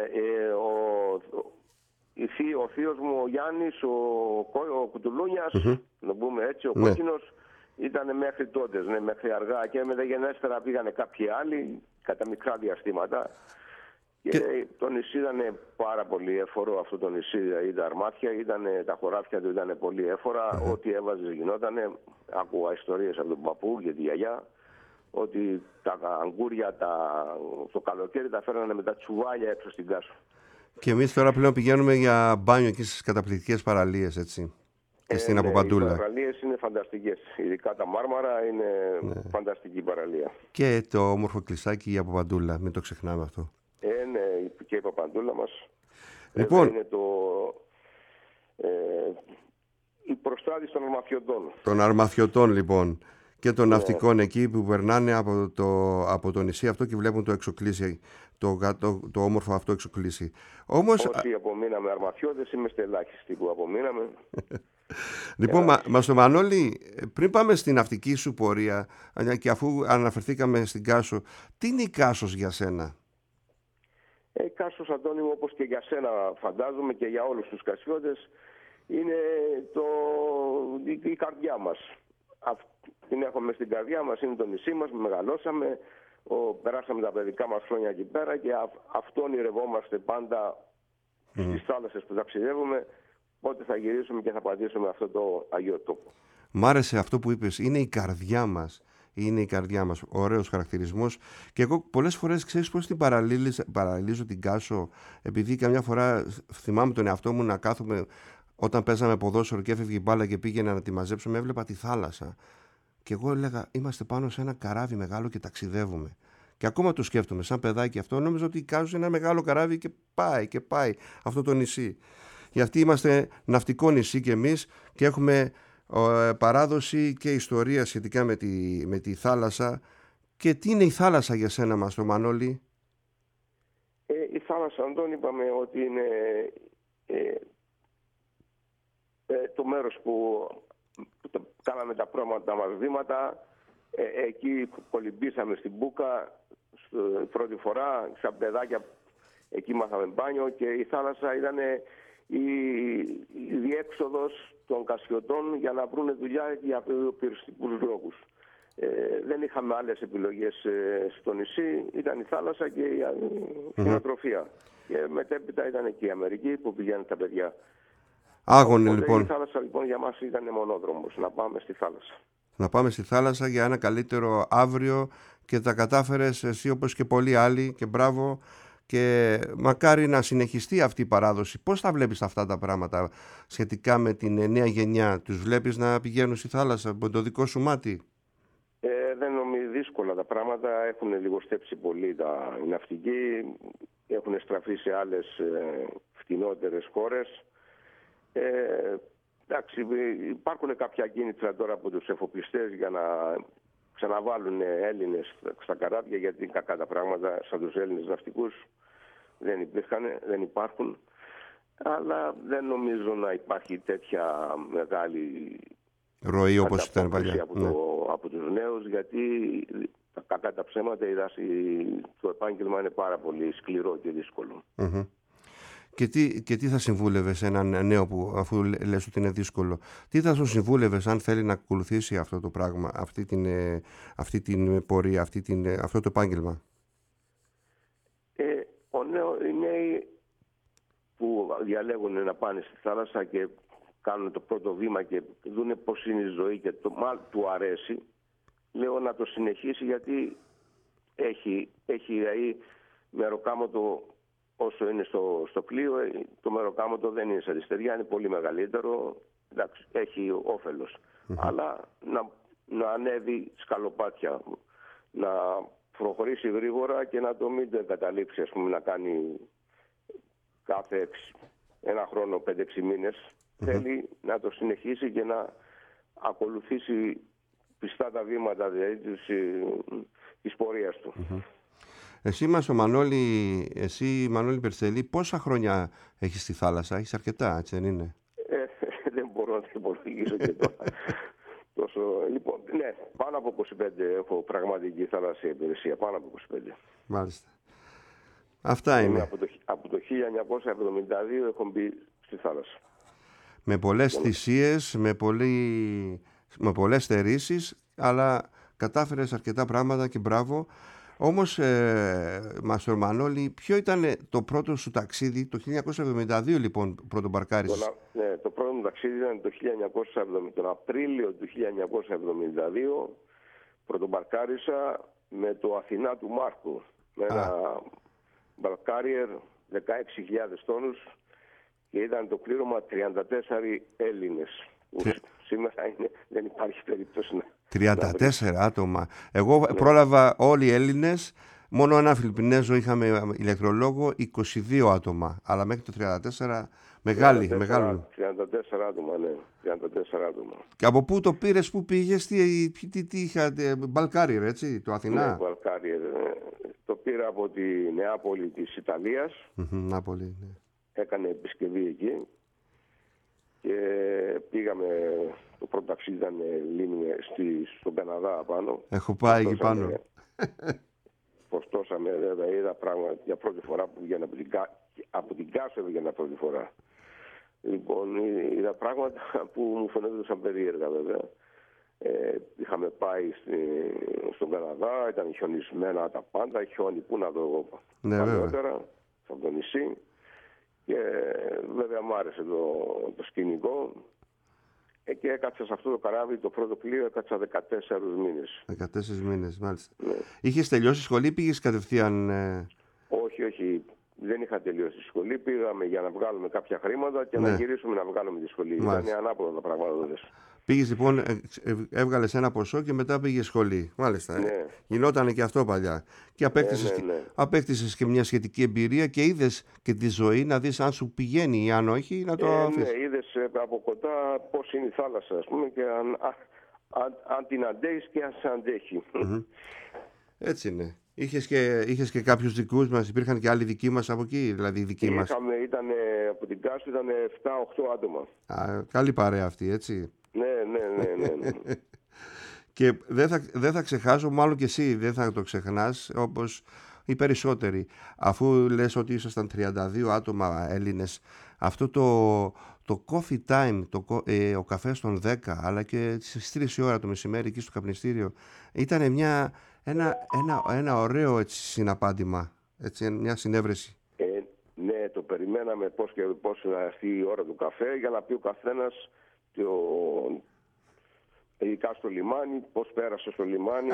ο θείος μου ο Γιάννης, ο Κουτουλούνιας, να το πούμε έτσι, ο κόκκινος, ήταν μέχρι τότε, μέχρι αργά, και μεταγενέστερα πήγανε κάποιοι άλλοι κατά μικρά διαστήματα. Και το νησί ήταν πάρα πολύ έφορο, αυτό το νησί, τα Αρμάθια, τα χωράφια του ήταν πολύ έφορα, ό,τι έβαζε γινότανε. Άκουγα ιστορίες από τον παππού και τη γιαγιά, ότι τα αγκούρια το καλοκαίρι τα φέρνανε με τα τσουβάλια έξω στην Κάσο. Και εμείς τώρα πλέον πηγαίνουμε για μπάνιο εκεί στις καταπληκτικές παραλίες, έτσι. Και στην Αποπαντούλα. Οι παραλίες είναι φανταστικές. Ειδικά τα Μάρμαρα είναι φανταστική παραλία. Και το όμορφο κλεισάκι η Αποπαντούλα, μην το ξεχνάμε αυτό. Ναι, και η Αποπαντούλα μας. Λοιπόν, είναι η προστάτηση των Αρμαθιωτών. Των Αρμαθιωτών λοιπόν. Και των ναυτικών εκεί που περνάνε από το νησί αυτό και βλέπουν το εξοκλήσι, το όμορφο αυτό εξοκλήσι. Όμως, όσοι απομείναμε Αρμαθιώτες, είμαστε ελάχιστοι που απομείναμε. Λοιπόν, Μαστρο Μανώλη, πριν πάμε στην ναυτική σου πορεία και αφού αναφερθήκαμε στην Κάσο, τι είναι η Κάσος για σένα? Η Κάσος, Αντώνη μου, όπως και για σένα φαντάζομαι και για όλους τους Κασιώτες, είναι η καρδιά μας. Την έχουμε στην καρδιά μας, είναι το νησί μας, μεγαλώσαμε, περάσαμε τα παιδικά μας χρόνια εκεί πέρα και αυτό ονειρευόμαστε πάντα στις θάλασσες που ταξιδεύουμε, πότε θα γυρίσουμε και θα πατήσουμε αυτό το Αγίο Τόπο. Μ' άρεσε αυτό που είπες, είναι η καρδιά μας. Είναι η καρδιά μας, ωραίος χαρακτηρισμός. Και εγώ πολλές φορές, ξέρεις πώς την παραλύζω την Κάσο, επειδή καμιά φορά θυμάμαι τον εαυτό μου να κάθομαι όταν παίζαμε ποδόσφαιρο και έφευγε η μπάλα και πήγαινα να τη μαζέψουμε, έβλεπα τη θάλασσα. Και εγώ έλεγα, είμαστε πάνω σε ένα καράβι μεγάλο και ταξιδεύουμε. Και ακόμα το σκέφτομαι, σαν παιδάκι αυτό, νόμιζα ότι η Κάσο είναι ένα μεγάλο καράβι και πάει αυτό το νησί. Γιατί είμαστε ναυτικό νησί κι εμείς και έχουμε παράδοση και ιστορία σχετικά με τη θάλασσα. Και τι είναι η θάλασσα για σένα, μας το Μανώλη? Η θάλασσα, Αντώνη, είπαμε ότι είναι το μέρος που κάναμε τα πρώτα μας βήματα. Εκεί κολυμπήσαμε στην Μπούκα πρώτη φορά, σαν παιδάκια εκεί μάθαμε μπάνιο και η θάλασσα ήταν η διέξοδος των Κασιωτών για να βρουν δουλειά για πυριστικούς λόγους. Δεν είχαμε άλλες επιλογές στο νησί, ήταν η θάλασσα και η κτηνοτροφία. Και μετέπειτα ήταν και η Αμερική που πηγαίνουν τα παιδιά. Άγωνη λοιπόν. Η θάλασσα λοιπόν για μας ήταν μονόδρομος, να πάμε στη θάλασσα. Να πάμε στη θάλασσα για ένα καλύτερο αύριο και τα κατάφερες εσύ όπως και πολλοί άλλοι και μπράβο και μακάρι να συνεχιστεί αυτή η παράδοση. Πώς τα βλέπεις αυτά τα πράγματα σχετικά με την νέα γενιά? Τους βλέπεις να πηγαίνουν στη θάλασσα με το δικό σου μάτι? Δεν νομίζω, δύσκολα τα πράγματα, έχουν λιγοστέψει πολύ οι ναυτικοί, έχουν στραφεί σε άλλες φτηνότερες χώρες. Εντάξει, υπάρχουν κάποια κίνητρα τώρα από τους εφοπλιστές για να ξαναβάλουν Έλληνες στα καράβια, γιατί κακά τα πράγματα σαν τους Έλληνες ναυτικούς δεν υπάρχουν. Αλλά δεν νομίζω να υπάρχει τέτοια μεγάλη ροή όπως ήταν παλιά από τους νέους, γιατί κακά τα ψέματα το επάγγελμα είναι πάρα πολύ σκληρό και δύσκολο. Και τι θα συμβούλευες έναν νέο που, αφού λες ότι είναι δύσκολο, τι θα σου συμβούλευες αν θέλει να ακολουθήσει αυτό το πράγμα, αυτή την πορεία, αυτό το επάγγελμα? Οι νέοι που διαλέγουν να πάνε στη θάλασσα και κάνουν το πρώτο βήμα και δουν πώς είναι η ζωή και του αρέσει, λέω να το συνεχίσει, γιατί έχει δηλαδή μεροκάμωτο. Όσο είναι στο πλοίο, το μεροκάμωτο δεν είναι σε αριστεριά, είναι πολύ μεγαλύτερο, εντάξει, έχει όφελος. Αλλά να ανέβει σκαλοπάτια, να προχωρήσει γρήγορα και να το μην το εγκαταλείψει, ας πούμε, να κάνει κάθε ένα χρόνο, 5-6 μήνες. Θέλει να το συνεχίσει και να ακολουθήσει πιστά τα βήματα δηλαδή, της πορείας του. Εσύ Μανώλη Περσελή, πόσα χρόνια έχεις στη θάλασσα? Έχεις αρκετά, έτσι δεν είναι? Δεν μπορώ να το υπολογίσω και τώρα. Λοιπόν, ναι, πάνω από 25 έχω πραγματική θαλασσία υπηρεσία, πάνω από 25. Μάλιστα. Αυτά είναι. Από το 1972 έχω μπει στη θάλασσα. Με πολλές θυσίες, με πολλές στερήσεις, αλλά κατάφερες αρκετά πράγματα και μπράβο. Όμως, Μαστορ Μανώλη, ποιο ήταν το πρώτο σου ταξίδι? Το 1972 λοιπόν πρωτομπαρκάρισες. Ναι, το πρώτο μου ταξίδι ήταν τον Απρίλιο του 1972. Πρωτομπαρκάρισα με το Αθηνά του Μάρκου, με ένα μπαλκάριερ 16.000 τόνους και ήταν το πλήρωμα 34 Έλληνες. Σήμερα δεν υπάρχει περίπτωση 34 άτομα. Εγώ πρόλαβα όλοι οι Έλληνες, μόνο ένα Φιλιππινέζο είχαμε ηλεκτρολόγο, 22 άτομα. Αλλά μέχρι το 34 μεγάλο. 34 άτομα, ναι. 34 άτομα. Και από πού το πήρες, πού πήγες, τι είχατε? Μπαλκάριερ, έτσι, το Αθηνά? Ναι, μπαλκάριερ. Το πήρα από τη Νεάπολη της Ιταλίας. Νεάπολη, ναι. Έκανε επισκευή εκεί. Και πήγαμε, το πρώτο ταξίδι ήταν στον Καναδά πάνω. Έχω πάει εκεί πάνω. Ποστώσαμε, βέβαια, είδα πράγματα για πρώτη φορά που πήγαινα από την Κάσο, έβγαινα πρώτη φορά. Λοιπόν, είδα πράγματα που μου φαινόταν περίεργα βέβαια. Είχαμε πάει στον Καναδά, ήταν χιονισμένα τα πάντα, χιόνι που να δω παλαιότερα, από το νησί. Και βέβαια μου άρεσε το σκηνικό. Και έκατσα σε αυτό το καράβι, το πρώτο πλοίο, έκατσα 14 μήνες. 14 μήνες, μάλιστα. Ναι. Είχες τελειώσει σχολή ή πήγες κατευθείαν? Όχι. Δεν είχα τελειώσει τη σχολή. Πήγαμε για να βγάλουμε κάποια χρήματα και να γυρίσουμε να βγάλουμε τη σχολή. Ήταν ανάποδα τα πράγματα. Πήγες λοιπόν, έβγαλες ένα ποσό και μετά πήγες σχολή. Μάλιστα. Ναι. Γινότανε και αυτό παλιά. Και απέκτησες και μια σχετική εμπειρία και είδες και τη ζωή να δεις αν σου πηγαίνει ή αν όχι να το αφήσεις. Ναι, είδες από κοντά πώς είναι η θάλασσα, ας πούμε, και αν την αντέχεις και αν σε αντέχει. Έτσι είναι. Είχες και κάποιους δικούς μας, υπήρχαν και άλλοι δικοί μας από εκεί, δηλαδή δικοί μας. Από την Κάσου ήταν 7-8 άτομα. Καλή παρέα αυτή, έτσι. Ναι. Και δεν θα ξεχάσω, μάλλον και εσύ δεν θα το ξεχνάς, όπως οι περισσότεροι. Αφού λες ότι ήσασταν 32 άτομα Έλληνες, αυτό το coffee time, ο καφές των 10, αλλά και στις 3 η ώρα το μεσημέρι εκεί στο καπνιστήριο, ήταν ένα ωραίο έτσι, συναπάντημα, έτσι, μια συνέβρεση. Ναι, το περιμέναμε πώς να έρθει η ώρα του καφέ για να πει ο καθένας ειδικά στο λιμάνι, πώς πέρασε στο λιμάνι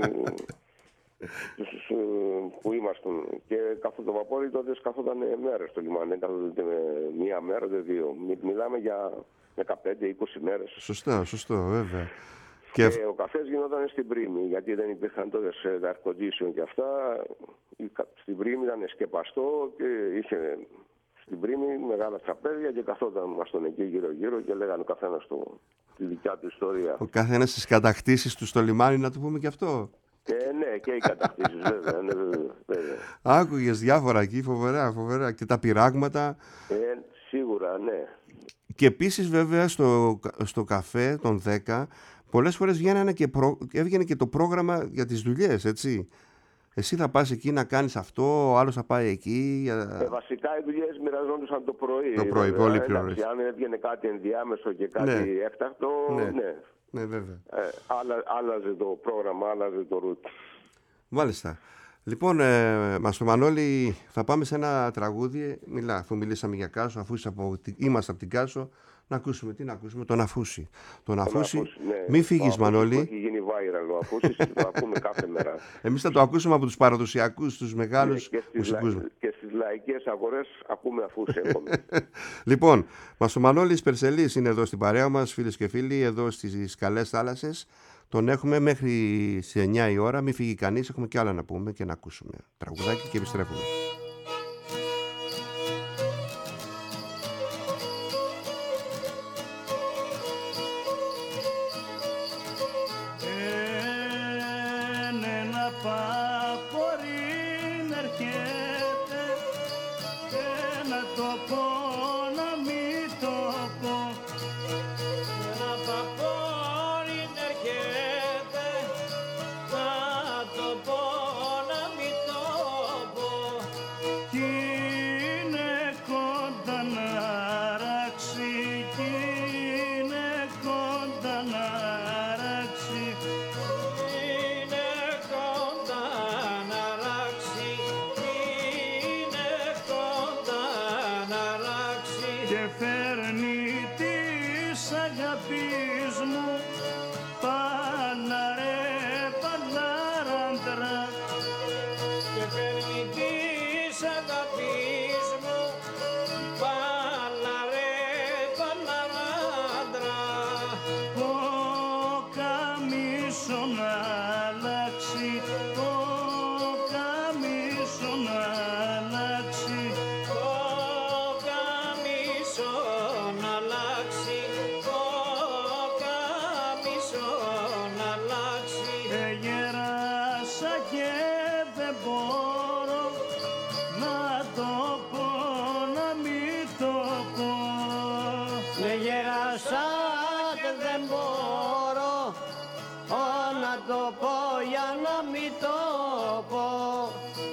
που ήμασταν. Και το βαπόρι τότε καθόταν μέρες στο λιμάνι, δεν καθόταν μία μέρα, δεν δύο. Μιλάμε για 15-20 μέρες. Σωστό, βέβαια. Και ο καφές γινόταν στην Πρίμη, γιατί δεν υπήρχαν τότε σε air condition και αυτά. Στην Πρίμη ήταν σκεπαστό και είχε στην Πρίμη μεγάλα τραπέζια και καθόταν εκεί γύρω-γύρω και λέγανε ο καθένας τη δικιά του ιστορία. Ο καθένας στις κατακτήσεις του στο λιμάνι, να το πούμε και αυτό. Ναι, και οι κατακτήσεις βέβαια. Άκουγες διάφορα εκεί, φοβερά. Και τα πειράγματα. Σίγουρα, ναι. Και επίσης βέβαια στο καφέ των 10 πολλές φορές έβγαινε και το πρόγραμμα για τις δουλειές, έτσι. Εσύ θα πας εκεί να κάνεις αυτό, ο άλλος θα πάει εκεί. Βασικά οι δουλειές μοιραζόντουσαν το πρωί. Το πρωί, πολύ πιο νωρίς. Αν έβγαινε κάτι ενδιάμεσο και κάτι έκτακτο, ναι, βέβαια. Άλλαζε το πρόγραμμα, άλλαζε το ρουτ. Μάλιστα. Λοιπόν, στο Μανώλη θα πάμε σε ένα τραγούδι. Αφού μιλήσαμε για Κάσο, αφού είμαστε από την Κάσο, να ακούσουμε τον Αφούση. Τον Αφούση. Ναι. Μην φύγεις, Μανώλη. Έχει γίνει viral ο Αφούσης και το ακούμε κάθε μέρα. Εμείς θα το ακούσουμε από τους παραδοσιακούς, τους μεγάλους μουσικούς. Και στις λαϊκές αγορές ακούμε Αφούση. Λοιπόν, ο Μανώλης Περσελής είναι εδώ στην παρέα μας, φίλες και φίλοι, εδώ στις καλές θάλασσες. Τον έχουμε μέχρι στις 9 η ώρα. Μην φύγει κανείς, έχουμε και άλλα να πούμε και να ακούσουμε. Τραγουδάκι και επιστρέφουμε.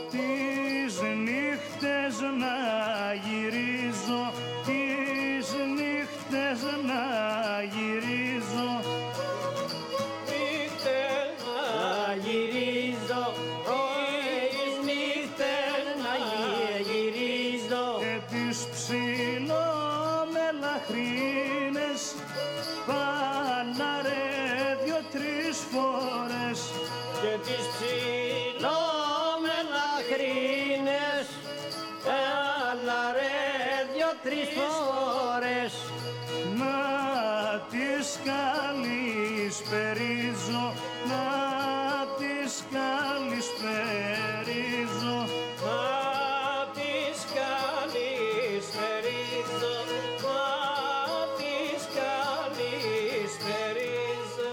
Τις νύχτες να γυρίζω, τις 3 φορές. Να τις καλησπερίζω, να τις καλησπερίζω, Να τις καλησπερίζω, να τις καλησπερίζω.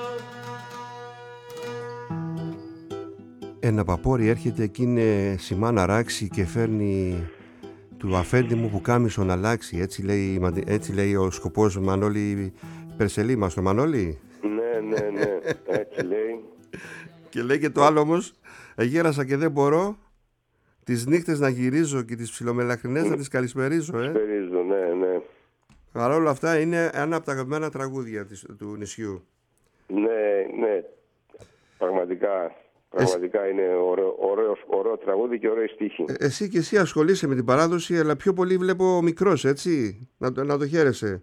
Ένα παπόρι έρχεται και είναι σημά να ράξει και φέρνει του αφέντη μου που κάμισο να αλλάξει. Έτσι λέει ο σκοπός Μανώλη Περσελή μας, το Μανώλη. Ναι, έτσι λέει. Και λέει και το άλλο όμως, γέρασα και δεν μπορώ τις νύχτες να γυρίζω και τις ψιλομελαχρινές να τις καλησπερίζω. Καλησπερίζω, ναι. Παρ' όλα αυτά είναι ένα από τα αγαπημένα τραγούδια του νησιού. Ναι, πραγματικά είναι ωραίο τραγούδι και ωραίο στίχη. Εσύ και εσύ ασχολείσαι με την παράδοση, αλλά πιο πολύ βλέπω μικρός, έτσι, να το χαίρεσαι.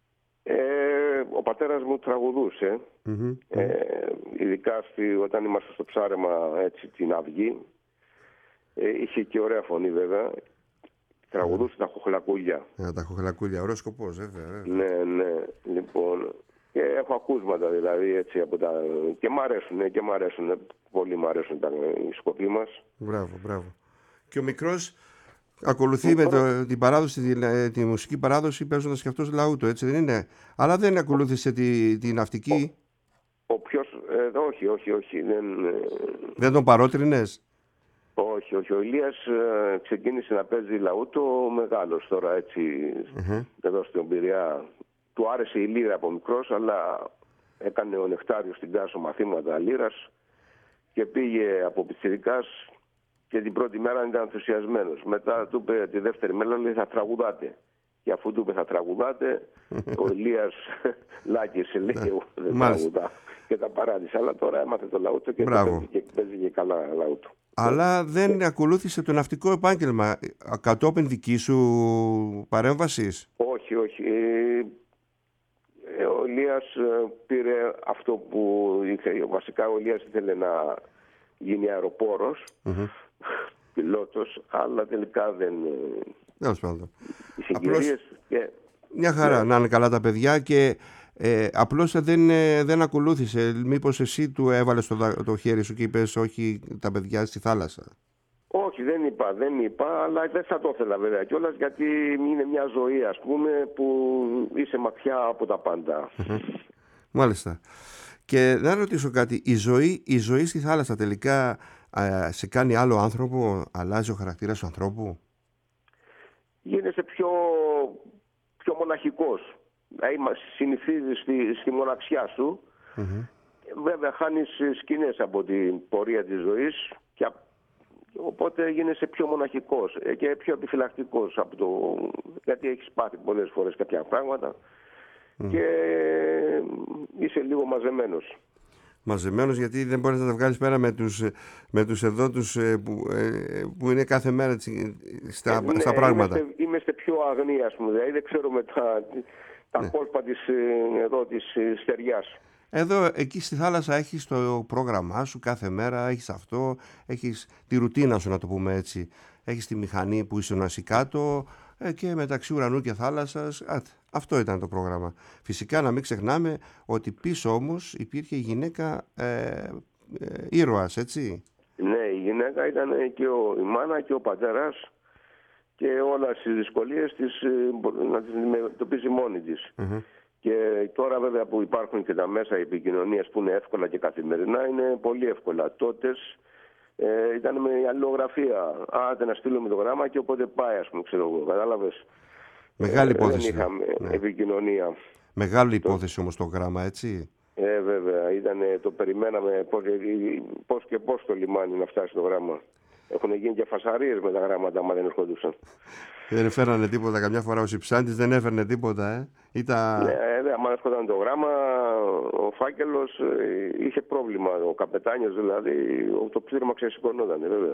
Ο πατέρας μου τραγουδούσε, ειδικά όταν είμαστε στο ψάρεμα, έτσι, την αυγή. Είχε και ωραία φωνή βέβαια. Τραγουδούσε τα χοχλακούλια. Τα χοχλακούλια, ωραίος σκοπός, βέβαια. Ναι, λοιπόν. Και έχω ακούσματα δηλαδή, έτσι, και μ' αρέσουν, πολύ μ' αρέσουν οι σκοποί μας. Μπράβο. Και ο μικρός ακολουθεί με την παράδοση, τη μουσική παράδοση, παίζοντας και αυτός λαούτο, έτσι δεν είναι? Αλλά δεν ακολούθησε την ναυτική. Όχι. Δεν τον παρότρινες? Όχι. Ο Ηλίας ξεκίνησε να παίζει λαούτο μεγάλος τώρα, έτσι, εδώ στην Πειραιά. Του άρεσε η λύρα από μικρός, αλλά έκανε ο Νεκτάριος στην Κάσο μαθήματα λύρας και πήγε από πιτσιρικάς και την πρώτη μέρα ήταν ενθουσιασμένος. Μετά του είπε τη δεύτερη μέρα, λέει, θα τραγουδάτε. Και αφού του είπε θα τραγουδάτε, ο Ηλίας λάκησε, λέει, εγώ δεν τραγουδά. Και τα παράτησε. Αλλά τώρα έμαθε το λαούτο και παίζει και καλά λαούτο. Αλλά δεν ακολούθησε το ναυτικό επάγγελμα κατόπιν δική σου παρέμβασης? Όχι. Ο Ηλίας πήρε αυτό που βασικά ο Ηλίας ήθελε να γίνει αεροπόρος, πιλότος, αλλά τελικά δεν... Οι συγκυρίες και... Μια χαρά, να είναι καλά τα παιδιά και απλώς δεν ακολούθησε. Μήπως εσύ του έβαλες το χέρι σου και είπες όχι τα παιδιά στη θάλασσα? Όχι, δεν είπα, αλλά δεν θα το ήθελα βέβαια κιόλας, γιατί είναι μια ζωή, ας πούμε, που είσαι μακριά από τα πάντα. Μάλιστα. Και να ρωτήσω κάτι, η ζωή στη θάλασσα τελικά σε κάνει άλλο άνθρωπο, αλλάζει ο χαρακτήρας του ανθρώπου? Γίνεσαι πιο μοναχικός. Συνηθίζεις στη μοναξιά σου. Βέβαια χάνεις σκηνές από την πορεία της ζωής και οπότε γίνεσαι πιο μοναχικός και πιο επιφυλακτικός γιατί έχεις πάθει πολλές φορές κάποια πράγματα και είσαι λίγο μαζεμένος. Μαζεμένος γιατί δεν μπορείς να τα βγάλεις πέρα με τους εδώ που είναι κάθε μέρα στα πράγματα. Είμαστε πιο αγνοί, ας πούμε, δηλαδή δεν ξέρουμε τα κόλπα της στεριάς. Εδώ, εκεί στη θάλασσα έχεις το πρόγραμμά σου κάθε μέρα, έχεις αυτό, έχεις τη ρουτίνα σου, να το πούμε έτσι. Έχεις τη μηχανή που είσαι κάτω και μεταξύ ουρανού και θάλασσας. Αυτό ήταν το πρόγραμμα. Φυσικά να μην ξεχνάμε ότι πίσω όμως υπήρχε η γυναίκα ήρωας, έτσι. Ναι, η γυναίκα ήταν και η μάνα και ο πατέρας και όλες τις δυσκολίες να τις αντιμετωπίσει μόνη της. Και τώρα βέβαια που υπάρχουν και τα μέσα επικοινωνίας που είναι εύκολα και καθημερινά, είναι πολύ εύκολα. Τότες ήταν με αλληλογραφία. Άντε να στείλουμε το γράμμα και οπότε πάει, ας πούμε, ξέρω εγώ. Κατάλαβες. Μεγάλη υπόθεση. Δεν είχαμε επικοινωνία. Μεγάλη υπόθεση όμως το γράμμα, έτσι. Βέβαια. Το περιμέναμε πώς και πώς στο λιμάνι να φτάσει το γράμμα. Έχουν γίνει και φασαρίες με τα γράμματα, άμα δεν ερχόντουσαν. Δεν έφερανε τίποτα. Καμιά φορά ο Συψάντης δεν έφερνε τίποτα, Ναι, άμα έρχονταν το γράμμα, ο φάκελος είχε πρόβλημα. Ο καπετάνιος δηλαδή, το πλήρωμα ξεσηκωνόταν, βέβαια.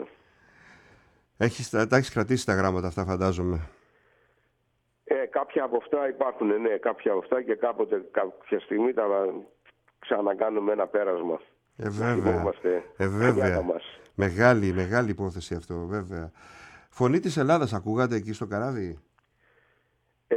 Τα έχεις κρατήσει τα γράμματα αυτά, φαντάζομαι. Κάποια από αυτά υπάρχουν, ναι, κάποια από αυτά και κάποια στιγμή τα ξανακάνουμε ένα πέρασμα. Βέβαια. Μεγάλη υπόθεση αυτό, βέβαια. Φωνή της Ελλάδας ακούγατε εκεί στο καράβι?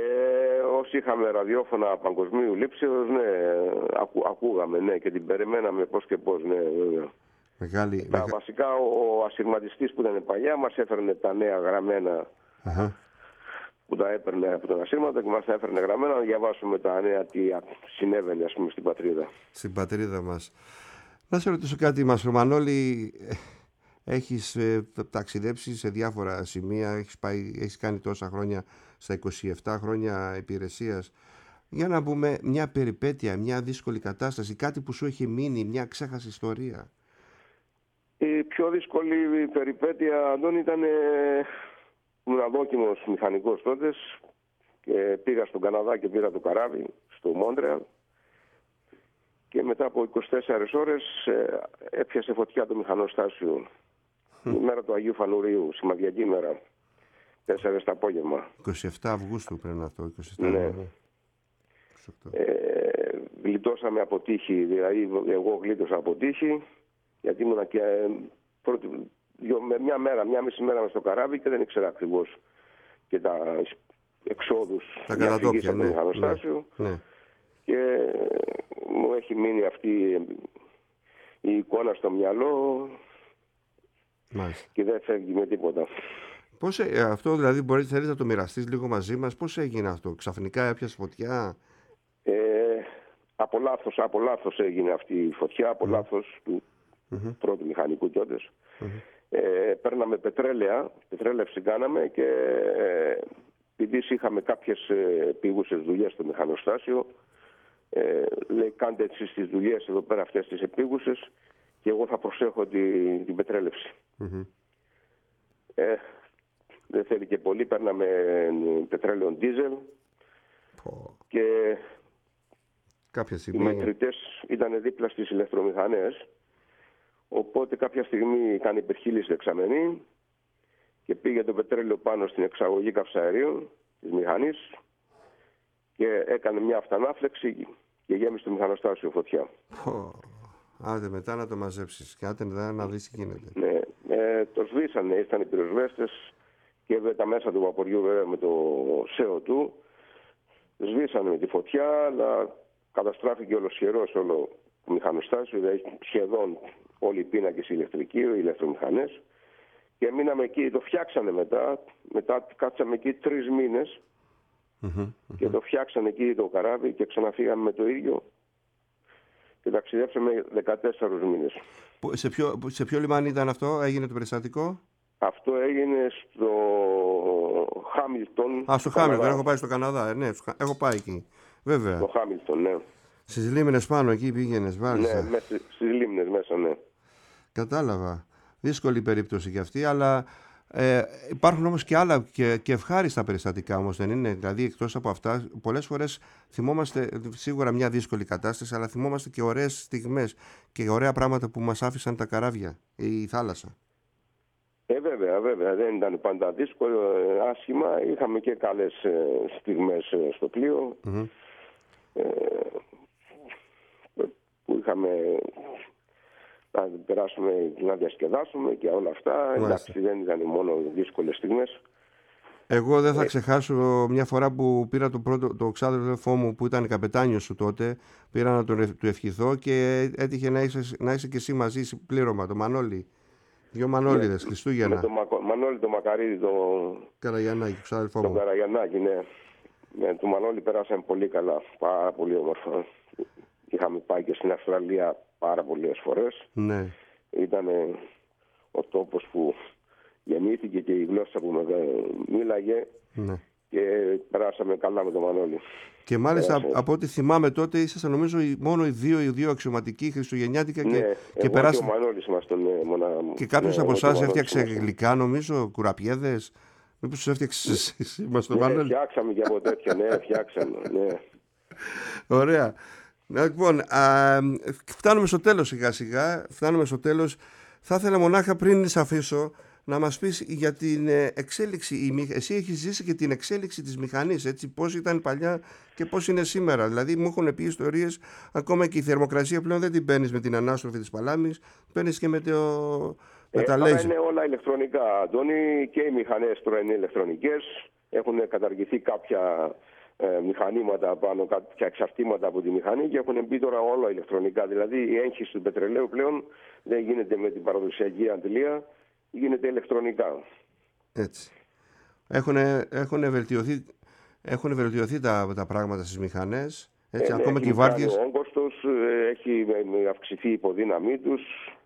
όσοι είχαμε ραδιόφωνα παγκοσμίου λήψεως, ναι, ακούγαμε, ναι, και την περιμέναμε πώς και πώς, ναι, βέβαια. Βασικά ο ασυρματιστής που ήταν παλιά μας έφερνε τα νέα γραμμένα, που τα έπαιρνε από τον ασύρματο και μας τα έφερνε γραμμένα να διαβάσουμε τα νέα τι συνέβαινε, ας πούμε, στην πατρίδα. Στην πατρίδα μας. Να σε ρωτήσω κάτι, Μανώλη, έχεις ταξιδέψει σε διάφορα σημεία, έχεις κάνει τόσα χρόνια, στα 27 χρόνια υπηρεσίας. Για να πούμε μια περιπέτεια, μια δύσκολη κατάσταση, κάτι που σου έχει μείνει, μια ξέχαστη ιστορία. Η πιο δύσκολη περιπέτεια, Αντώνη, ήταν ήμουν αδόκιμος μηχανικός τότε και πήγα στον Καναδά και πήρα το καράβι στο Μόντρεαλ και μετά από 24 ώρες έπιασε φωτιά το μηχανοστάσιο. Η μέρα του Αγίου Φανουρίου, σημαδιακή μέρα, 4 το απόγευμα. 27 Αυγούστου πρέπει να αυτό, 27. Ναι. Γλιτώσαμε από τύχη, δηλαδή εγώ γλίτωσα από τύχη, γιατί ήμουνα και μια μισή μέρα μες στο καράβι και δεν ήξερα ακριβώς και τα εξόδους για φυγής από το μηχανοστάσιο. Ναι. Και μου έχει μείνει αυτή η εικόνα στο μυαλό. Μάλιστα. Και δεν φεύγει με τίποτα. Πώς, αυτό δηλαδή θέλεις να το μοιραστείς λίγο μαζί μας, πώς έγινε αυτό, ξαφνικά έπιασε φωτιά? Από λάθος έγινε αυτή η φωτιά, από λάθος του πρώτου μηχανικού τότε. Παίρναμε πετρέλευση κάναμε και επειδή είχαμε κάποιες επίγουσες δουλειές στο μηχανοστάσιο, λέει κάντε εσείς τις δουλειές εδώ πέρα αυτές τις επίγουσες και εγώ θα προσέχω την πετρέλευση. Δεν θέλει και πολύ, παίρναμε πετρέλαιο ντίζελ και οι μετρητές ήταν δίπλα στις ηλεκτρομηχανές, οπότε κάποια στιγμή κάνει υπερχείληση δεξαμενή και πήγε το πετρέλαιο πάνω στην εξαγωγή καυσαερίων της μηχανής και έκανε μια αυτανάφλεξη και γέμισε το μηχανοστάσιο φωτιά. Άντε μετά να το μαζέψεις και άντε να δεις τι γίνεται. Ναι, το σβήσανε, ήρθαν οι πυροσβέστες και τα μέσα του βαποριού βέβαια με το ΣΕΟ του. Σβήσανε με τη φωτιά, αλλά καταστράφηκε ολοσχερός όλο το μηχανοστάσιο, δηλαδή σχεδόν όλοι οι πίνακες ηλεκτρικοί, οι ηλεκτρομηχανές. Και μείναμε εκεί, το φτιάξανε μετά κάτσαμε εκεί 3 μήνες και το φτιάξανε εκεί το καράβι και ξαναφύγαμε με το ίδιο. Και ταξιδέψαμε 14 μήνες. Σε ποιο λιμάνι ήταν αυτό, έγινε το περιστατικό? Αυτό έγινε στο Χάμιλτον. Στο Χάμιλτον, έχω πάει στο Καναδά. Ναι, έχω πάει εκεί. Βέβαια. Στο Χάμιλτον, ναι. Στις λίμνες πάνω εκεί πήγαινες, μάλιστα. Ναι, στις λίμνες μέσα, ναι. Κατάλαβα. Δύσκολη περίπτωση κι αυτή, αλλά υπάρχουν όμως και άλλα και ευχάριστα περιστατικά όμως, δεν είναι? Δηλαδή εκτός από αυτά, πολλές φορές θυμόμαστε σίγουρα μια δύσκολη κατάσταση, αλλά θυμόμαστε και ωραίες στιγμές και ωραία πράγματα που μας άφησαν τα καράβια ή η θάλασσα. Βέβαια, δεν ήταν πάντα δύσκολο, άσχημα. Είχαμε και καλές στιγμές στο πλοίο που είχαμε να περάσουμε, να διασκεδάσουμε και όλα αυτά. Εντάξει, δεν ήταν μόνο δύσκολες στιγμές. Εγώ δεν θα ξεχάσω μια φορά που πήρα το ξάδερφό μου που ήταν καπετάνιος σου τότε, πήρα να του ευχηθώ και έτυχε να είσαι και εσύ μαζί σε πλήρωμα, το Μανώλη. 2 Μανώλιδες, Χριστούγεννα. Με το Μανώλη το Μακαρίδη, το Καραγιαννάκη, ξάδερφό μου. Το Καραγιαννάκη, ναι. Με το Μανώλη περάσαμε πολύ καλά, πάρα πολύ όμορφα. Είχαμε πάει και στην Αυστραλία πάρα πολλές φορές. Ναι. Ήταν ο τόπος που γεννήθηκε και η γλώσσα που μίλαγε. Ναι. Και περάσαμε καλά με τον Μανώλη. Και μάλιστα από ό,τι θυμάμαι τότε ήσασταν νομίζω μόνο οι δύο αξιωματικοί χριστουγεννιάτικα και περάσαμε. Και ο Μανώλης ήμασταν και κάποιος από εσάς έφτιαξε γλυκά, νομίζω, κουραπιέδες. Μήπως τους έφτιαξες εσείς? Ναι, φτιάξαμε και από τέτοια, ναι, φτιάξαμε, ναι. Ωραία. Λοιπόν, φτάνουμε στο τέλος σιγά σιγά, φτάνουμε στο τέλος. Θα ήθελα μονάχα πριν σε αφήσω να μας πεις για την εξέλιξη. Εσύ έχεις ζήσει και την εξέλιξη της μηχανής, έτσι, πώς ήταν παλιά και πώς είναι σήμερα. Δηλαδή μου έχουν πει ιστορίες, ακόμα και η θερμοκρασία πλέον δεν την παίρνεις με την ανάστροφη της παλάμης, παίρνεις και με τα λέιζερ. Είναι όλα ηλεκτρονικά, Αντώνη, και οι μηχανές τώρα είναι ηλεκτρονικές. Έχουν καταργηθεί κάποια μηχανήματα πάνω, κάποια εξαρτήματα από τη μηχανή και έχουν μπει τώρα όλα ηλεκτρονικά. Δηλαδή η έγχυση του πετρελαίου πλέον δεν γίνεται με την παραδοσιακή αντλία, γίνεται ηλεκτρονικά. Έτσι. Έχουν βελτιωθεί τα πράγματα στις μηχανές. Έτσι, ακόμα και οι βάρδιες. Ο όγκος τους, έχει αυξηθεί η υποδύναμή τους.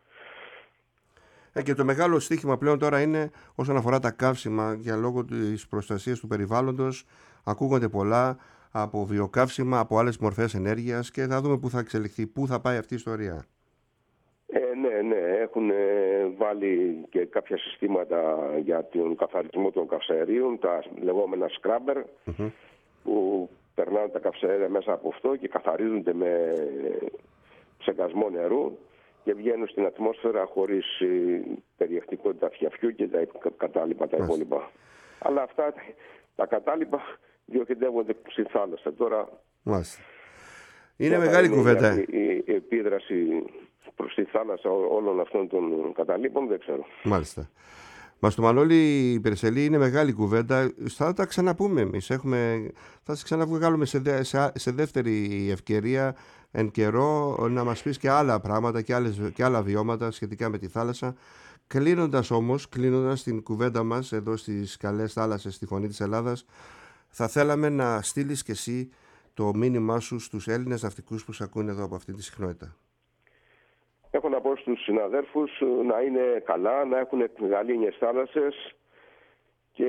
Και το μεγάλο στοίχημα πλέον τώρα είναι όσον αφορά τα καύσιμα, για λόγω της προστασίας του περιβάλλοντος. Ακούγονται πολλά από βιοκαύσιμα, από άλλες μορφές ενέργειας και θα δούμε πού θα εξελιχθεί, πού θα πάει αυτή η ιστορία. Ναι, έχουν βάλει και κάποια συστήματα για τον καθαρισμό των καυσαερίων, τα λεγόμενα scrubber, που περνάνε τα καυσαέρια μέσα από αυτό και καθαρίζονται με ψεκασμό νερού και βγαίνουν στην ατμόσφαιρα χωρίς περιεκτικότητα φτιαφιού και τα κατάλοιπα τα υπόλοιπα. Αλλά αυτά τα κατάλοιπα διοχετεύονται στη θάλασσα. Τώρα είναι μεγάλη κουβέντα. Η επίδραση προς τη θάλασσα όλων αυτών των καταλήπων δεν ξέρω. Μάλιστα. Μα στο Μανώλη Περσελή είναι μεγάλη κουβέντα. Θα τα ξαναπούμε εμείς. Θα σας ξαναβγάλουμε σε δεύτερη ευκαιρία εν καιρό να μας πεις και άλλα πράγματα και άλλα βιώματα σχετικά με τη θάλασσα. Κλείνοντας την κουβέντα μας εδώ στις καλές θάλασσες στη Φωνή της Ελλάδας, θα θέλαμε να στείλεις και εσύ το μήνυμά σου στους Έλληνες ναυτικούς που σε ακούνε εδώ από αυτή τη συχνότητα. Έχω να πω στους συναδέρφους να είναι καλά, να έχουν γαλήνιες θάλασσες και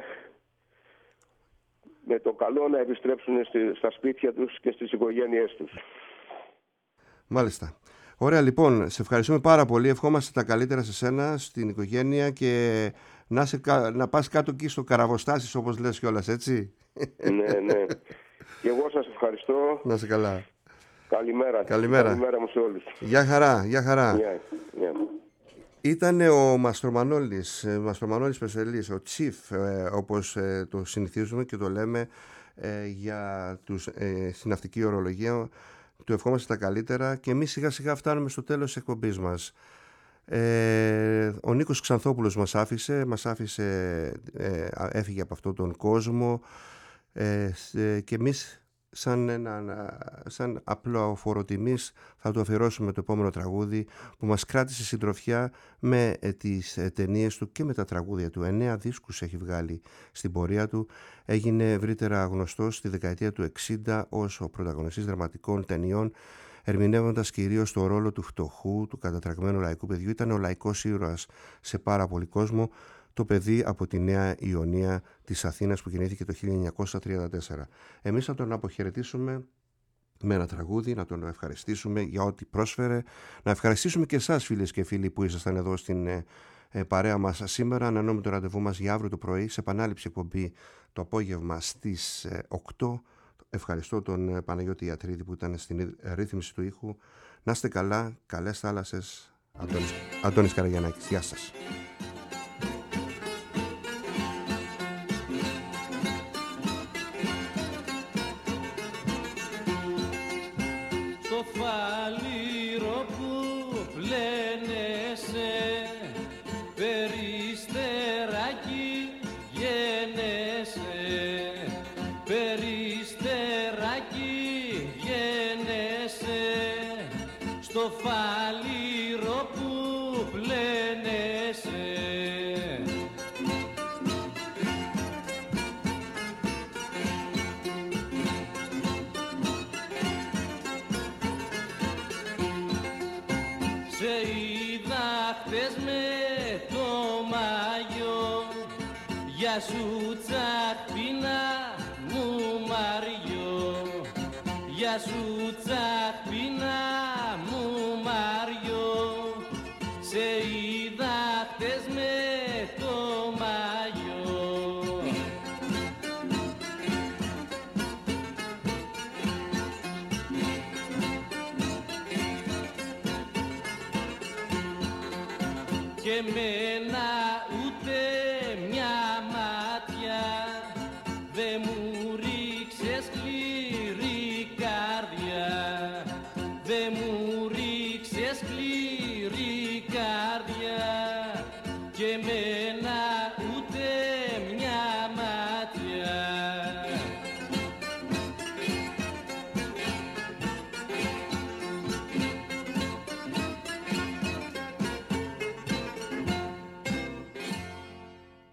με το καλό να επιστρέψουν στα σπίτια τους και στις οικογένειές τους. Μάλιστα. Ωραία, λοιπόν, σε ευχαριστούμε πάρα πολύ. Ευχόμαστε τα καλύτερα σε σένα, στην οικογένεια και να πας κάτω εκεί στο Καραβοστάσης, όπως λες κιόλας, έτσι. Ναι. Και εγώ σας ευχαριστώ. Να είσαι καλά. Καλημέρα. Καλημέρα μου σε όλους. Γεια χαρά. Yeah. Ήταν ο Μαστρομανώλης Περσελής, ο Chief, όπως το συνηθίζουμε και το λέμε για στην ναυτική ορολογία. Του ευχόμαστε τα καλύτερα και εμείς σιγά σιγά φτάνουμε στο τέλος της εκπομπής μας. Ο Νίκος Ξανθόπουλος μας άφησε, έφυγε από αυτόν τον κόσμο και εμείς σαν απλό φοροτιμής θα του αφιερώσουμε το επόμενο τραγούδι που μας κράτησε συντροφιά με τις ταινίες του και με τα τραγούδια του. 9 δίσκους έχει βγάλει στην πορεία του. Έγινε ευρύτερα γνωστός στη δεκαετία του 60 ως ο πρωταγωνιστής δραματικών ταινιών, ερμηνεύοντας κυρίως το ρόλο του φτωχού, του κατατραγμένου λαϊκού παιδιού. Ήταν ο λαϊκός ήρωας σε πάρα πολύ κόσμο, το παιδί από τη Νέα Ιωνία της Αθήνας που γεννήθηκε το 1934. Εμείς θα τον αποχαιρετήσουμε με ένα τραγούδι, να τον ευχαριστήσουμε για ό,τι πρόσφερε, να ευχαριστήσουμε και εσάς φίλες και φίλοι που ήσασταν εδώ στην παρέα μας σήμερα. Ανανεώνουμε το ραντεβού μας για αύριο το πρωί, σε επανάληψη εκπομπή το απόγευμα στις 8. Ευχαριστώ τον Παναγιώτη Ιατρίδη που ήταν στην ρύθμιση του ήχου. Να είστε καλά, καλές θάλασσες. Αντώνης Καραγιαννάκης. Γεια σας. Γεια σου τσαχπίνα μου Μαριό, γεια σου τσαχπίνα μου Μαριό, σε είδα χτες με το μαγιό. Και μένα ούτε μια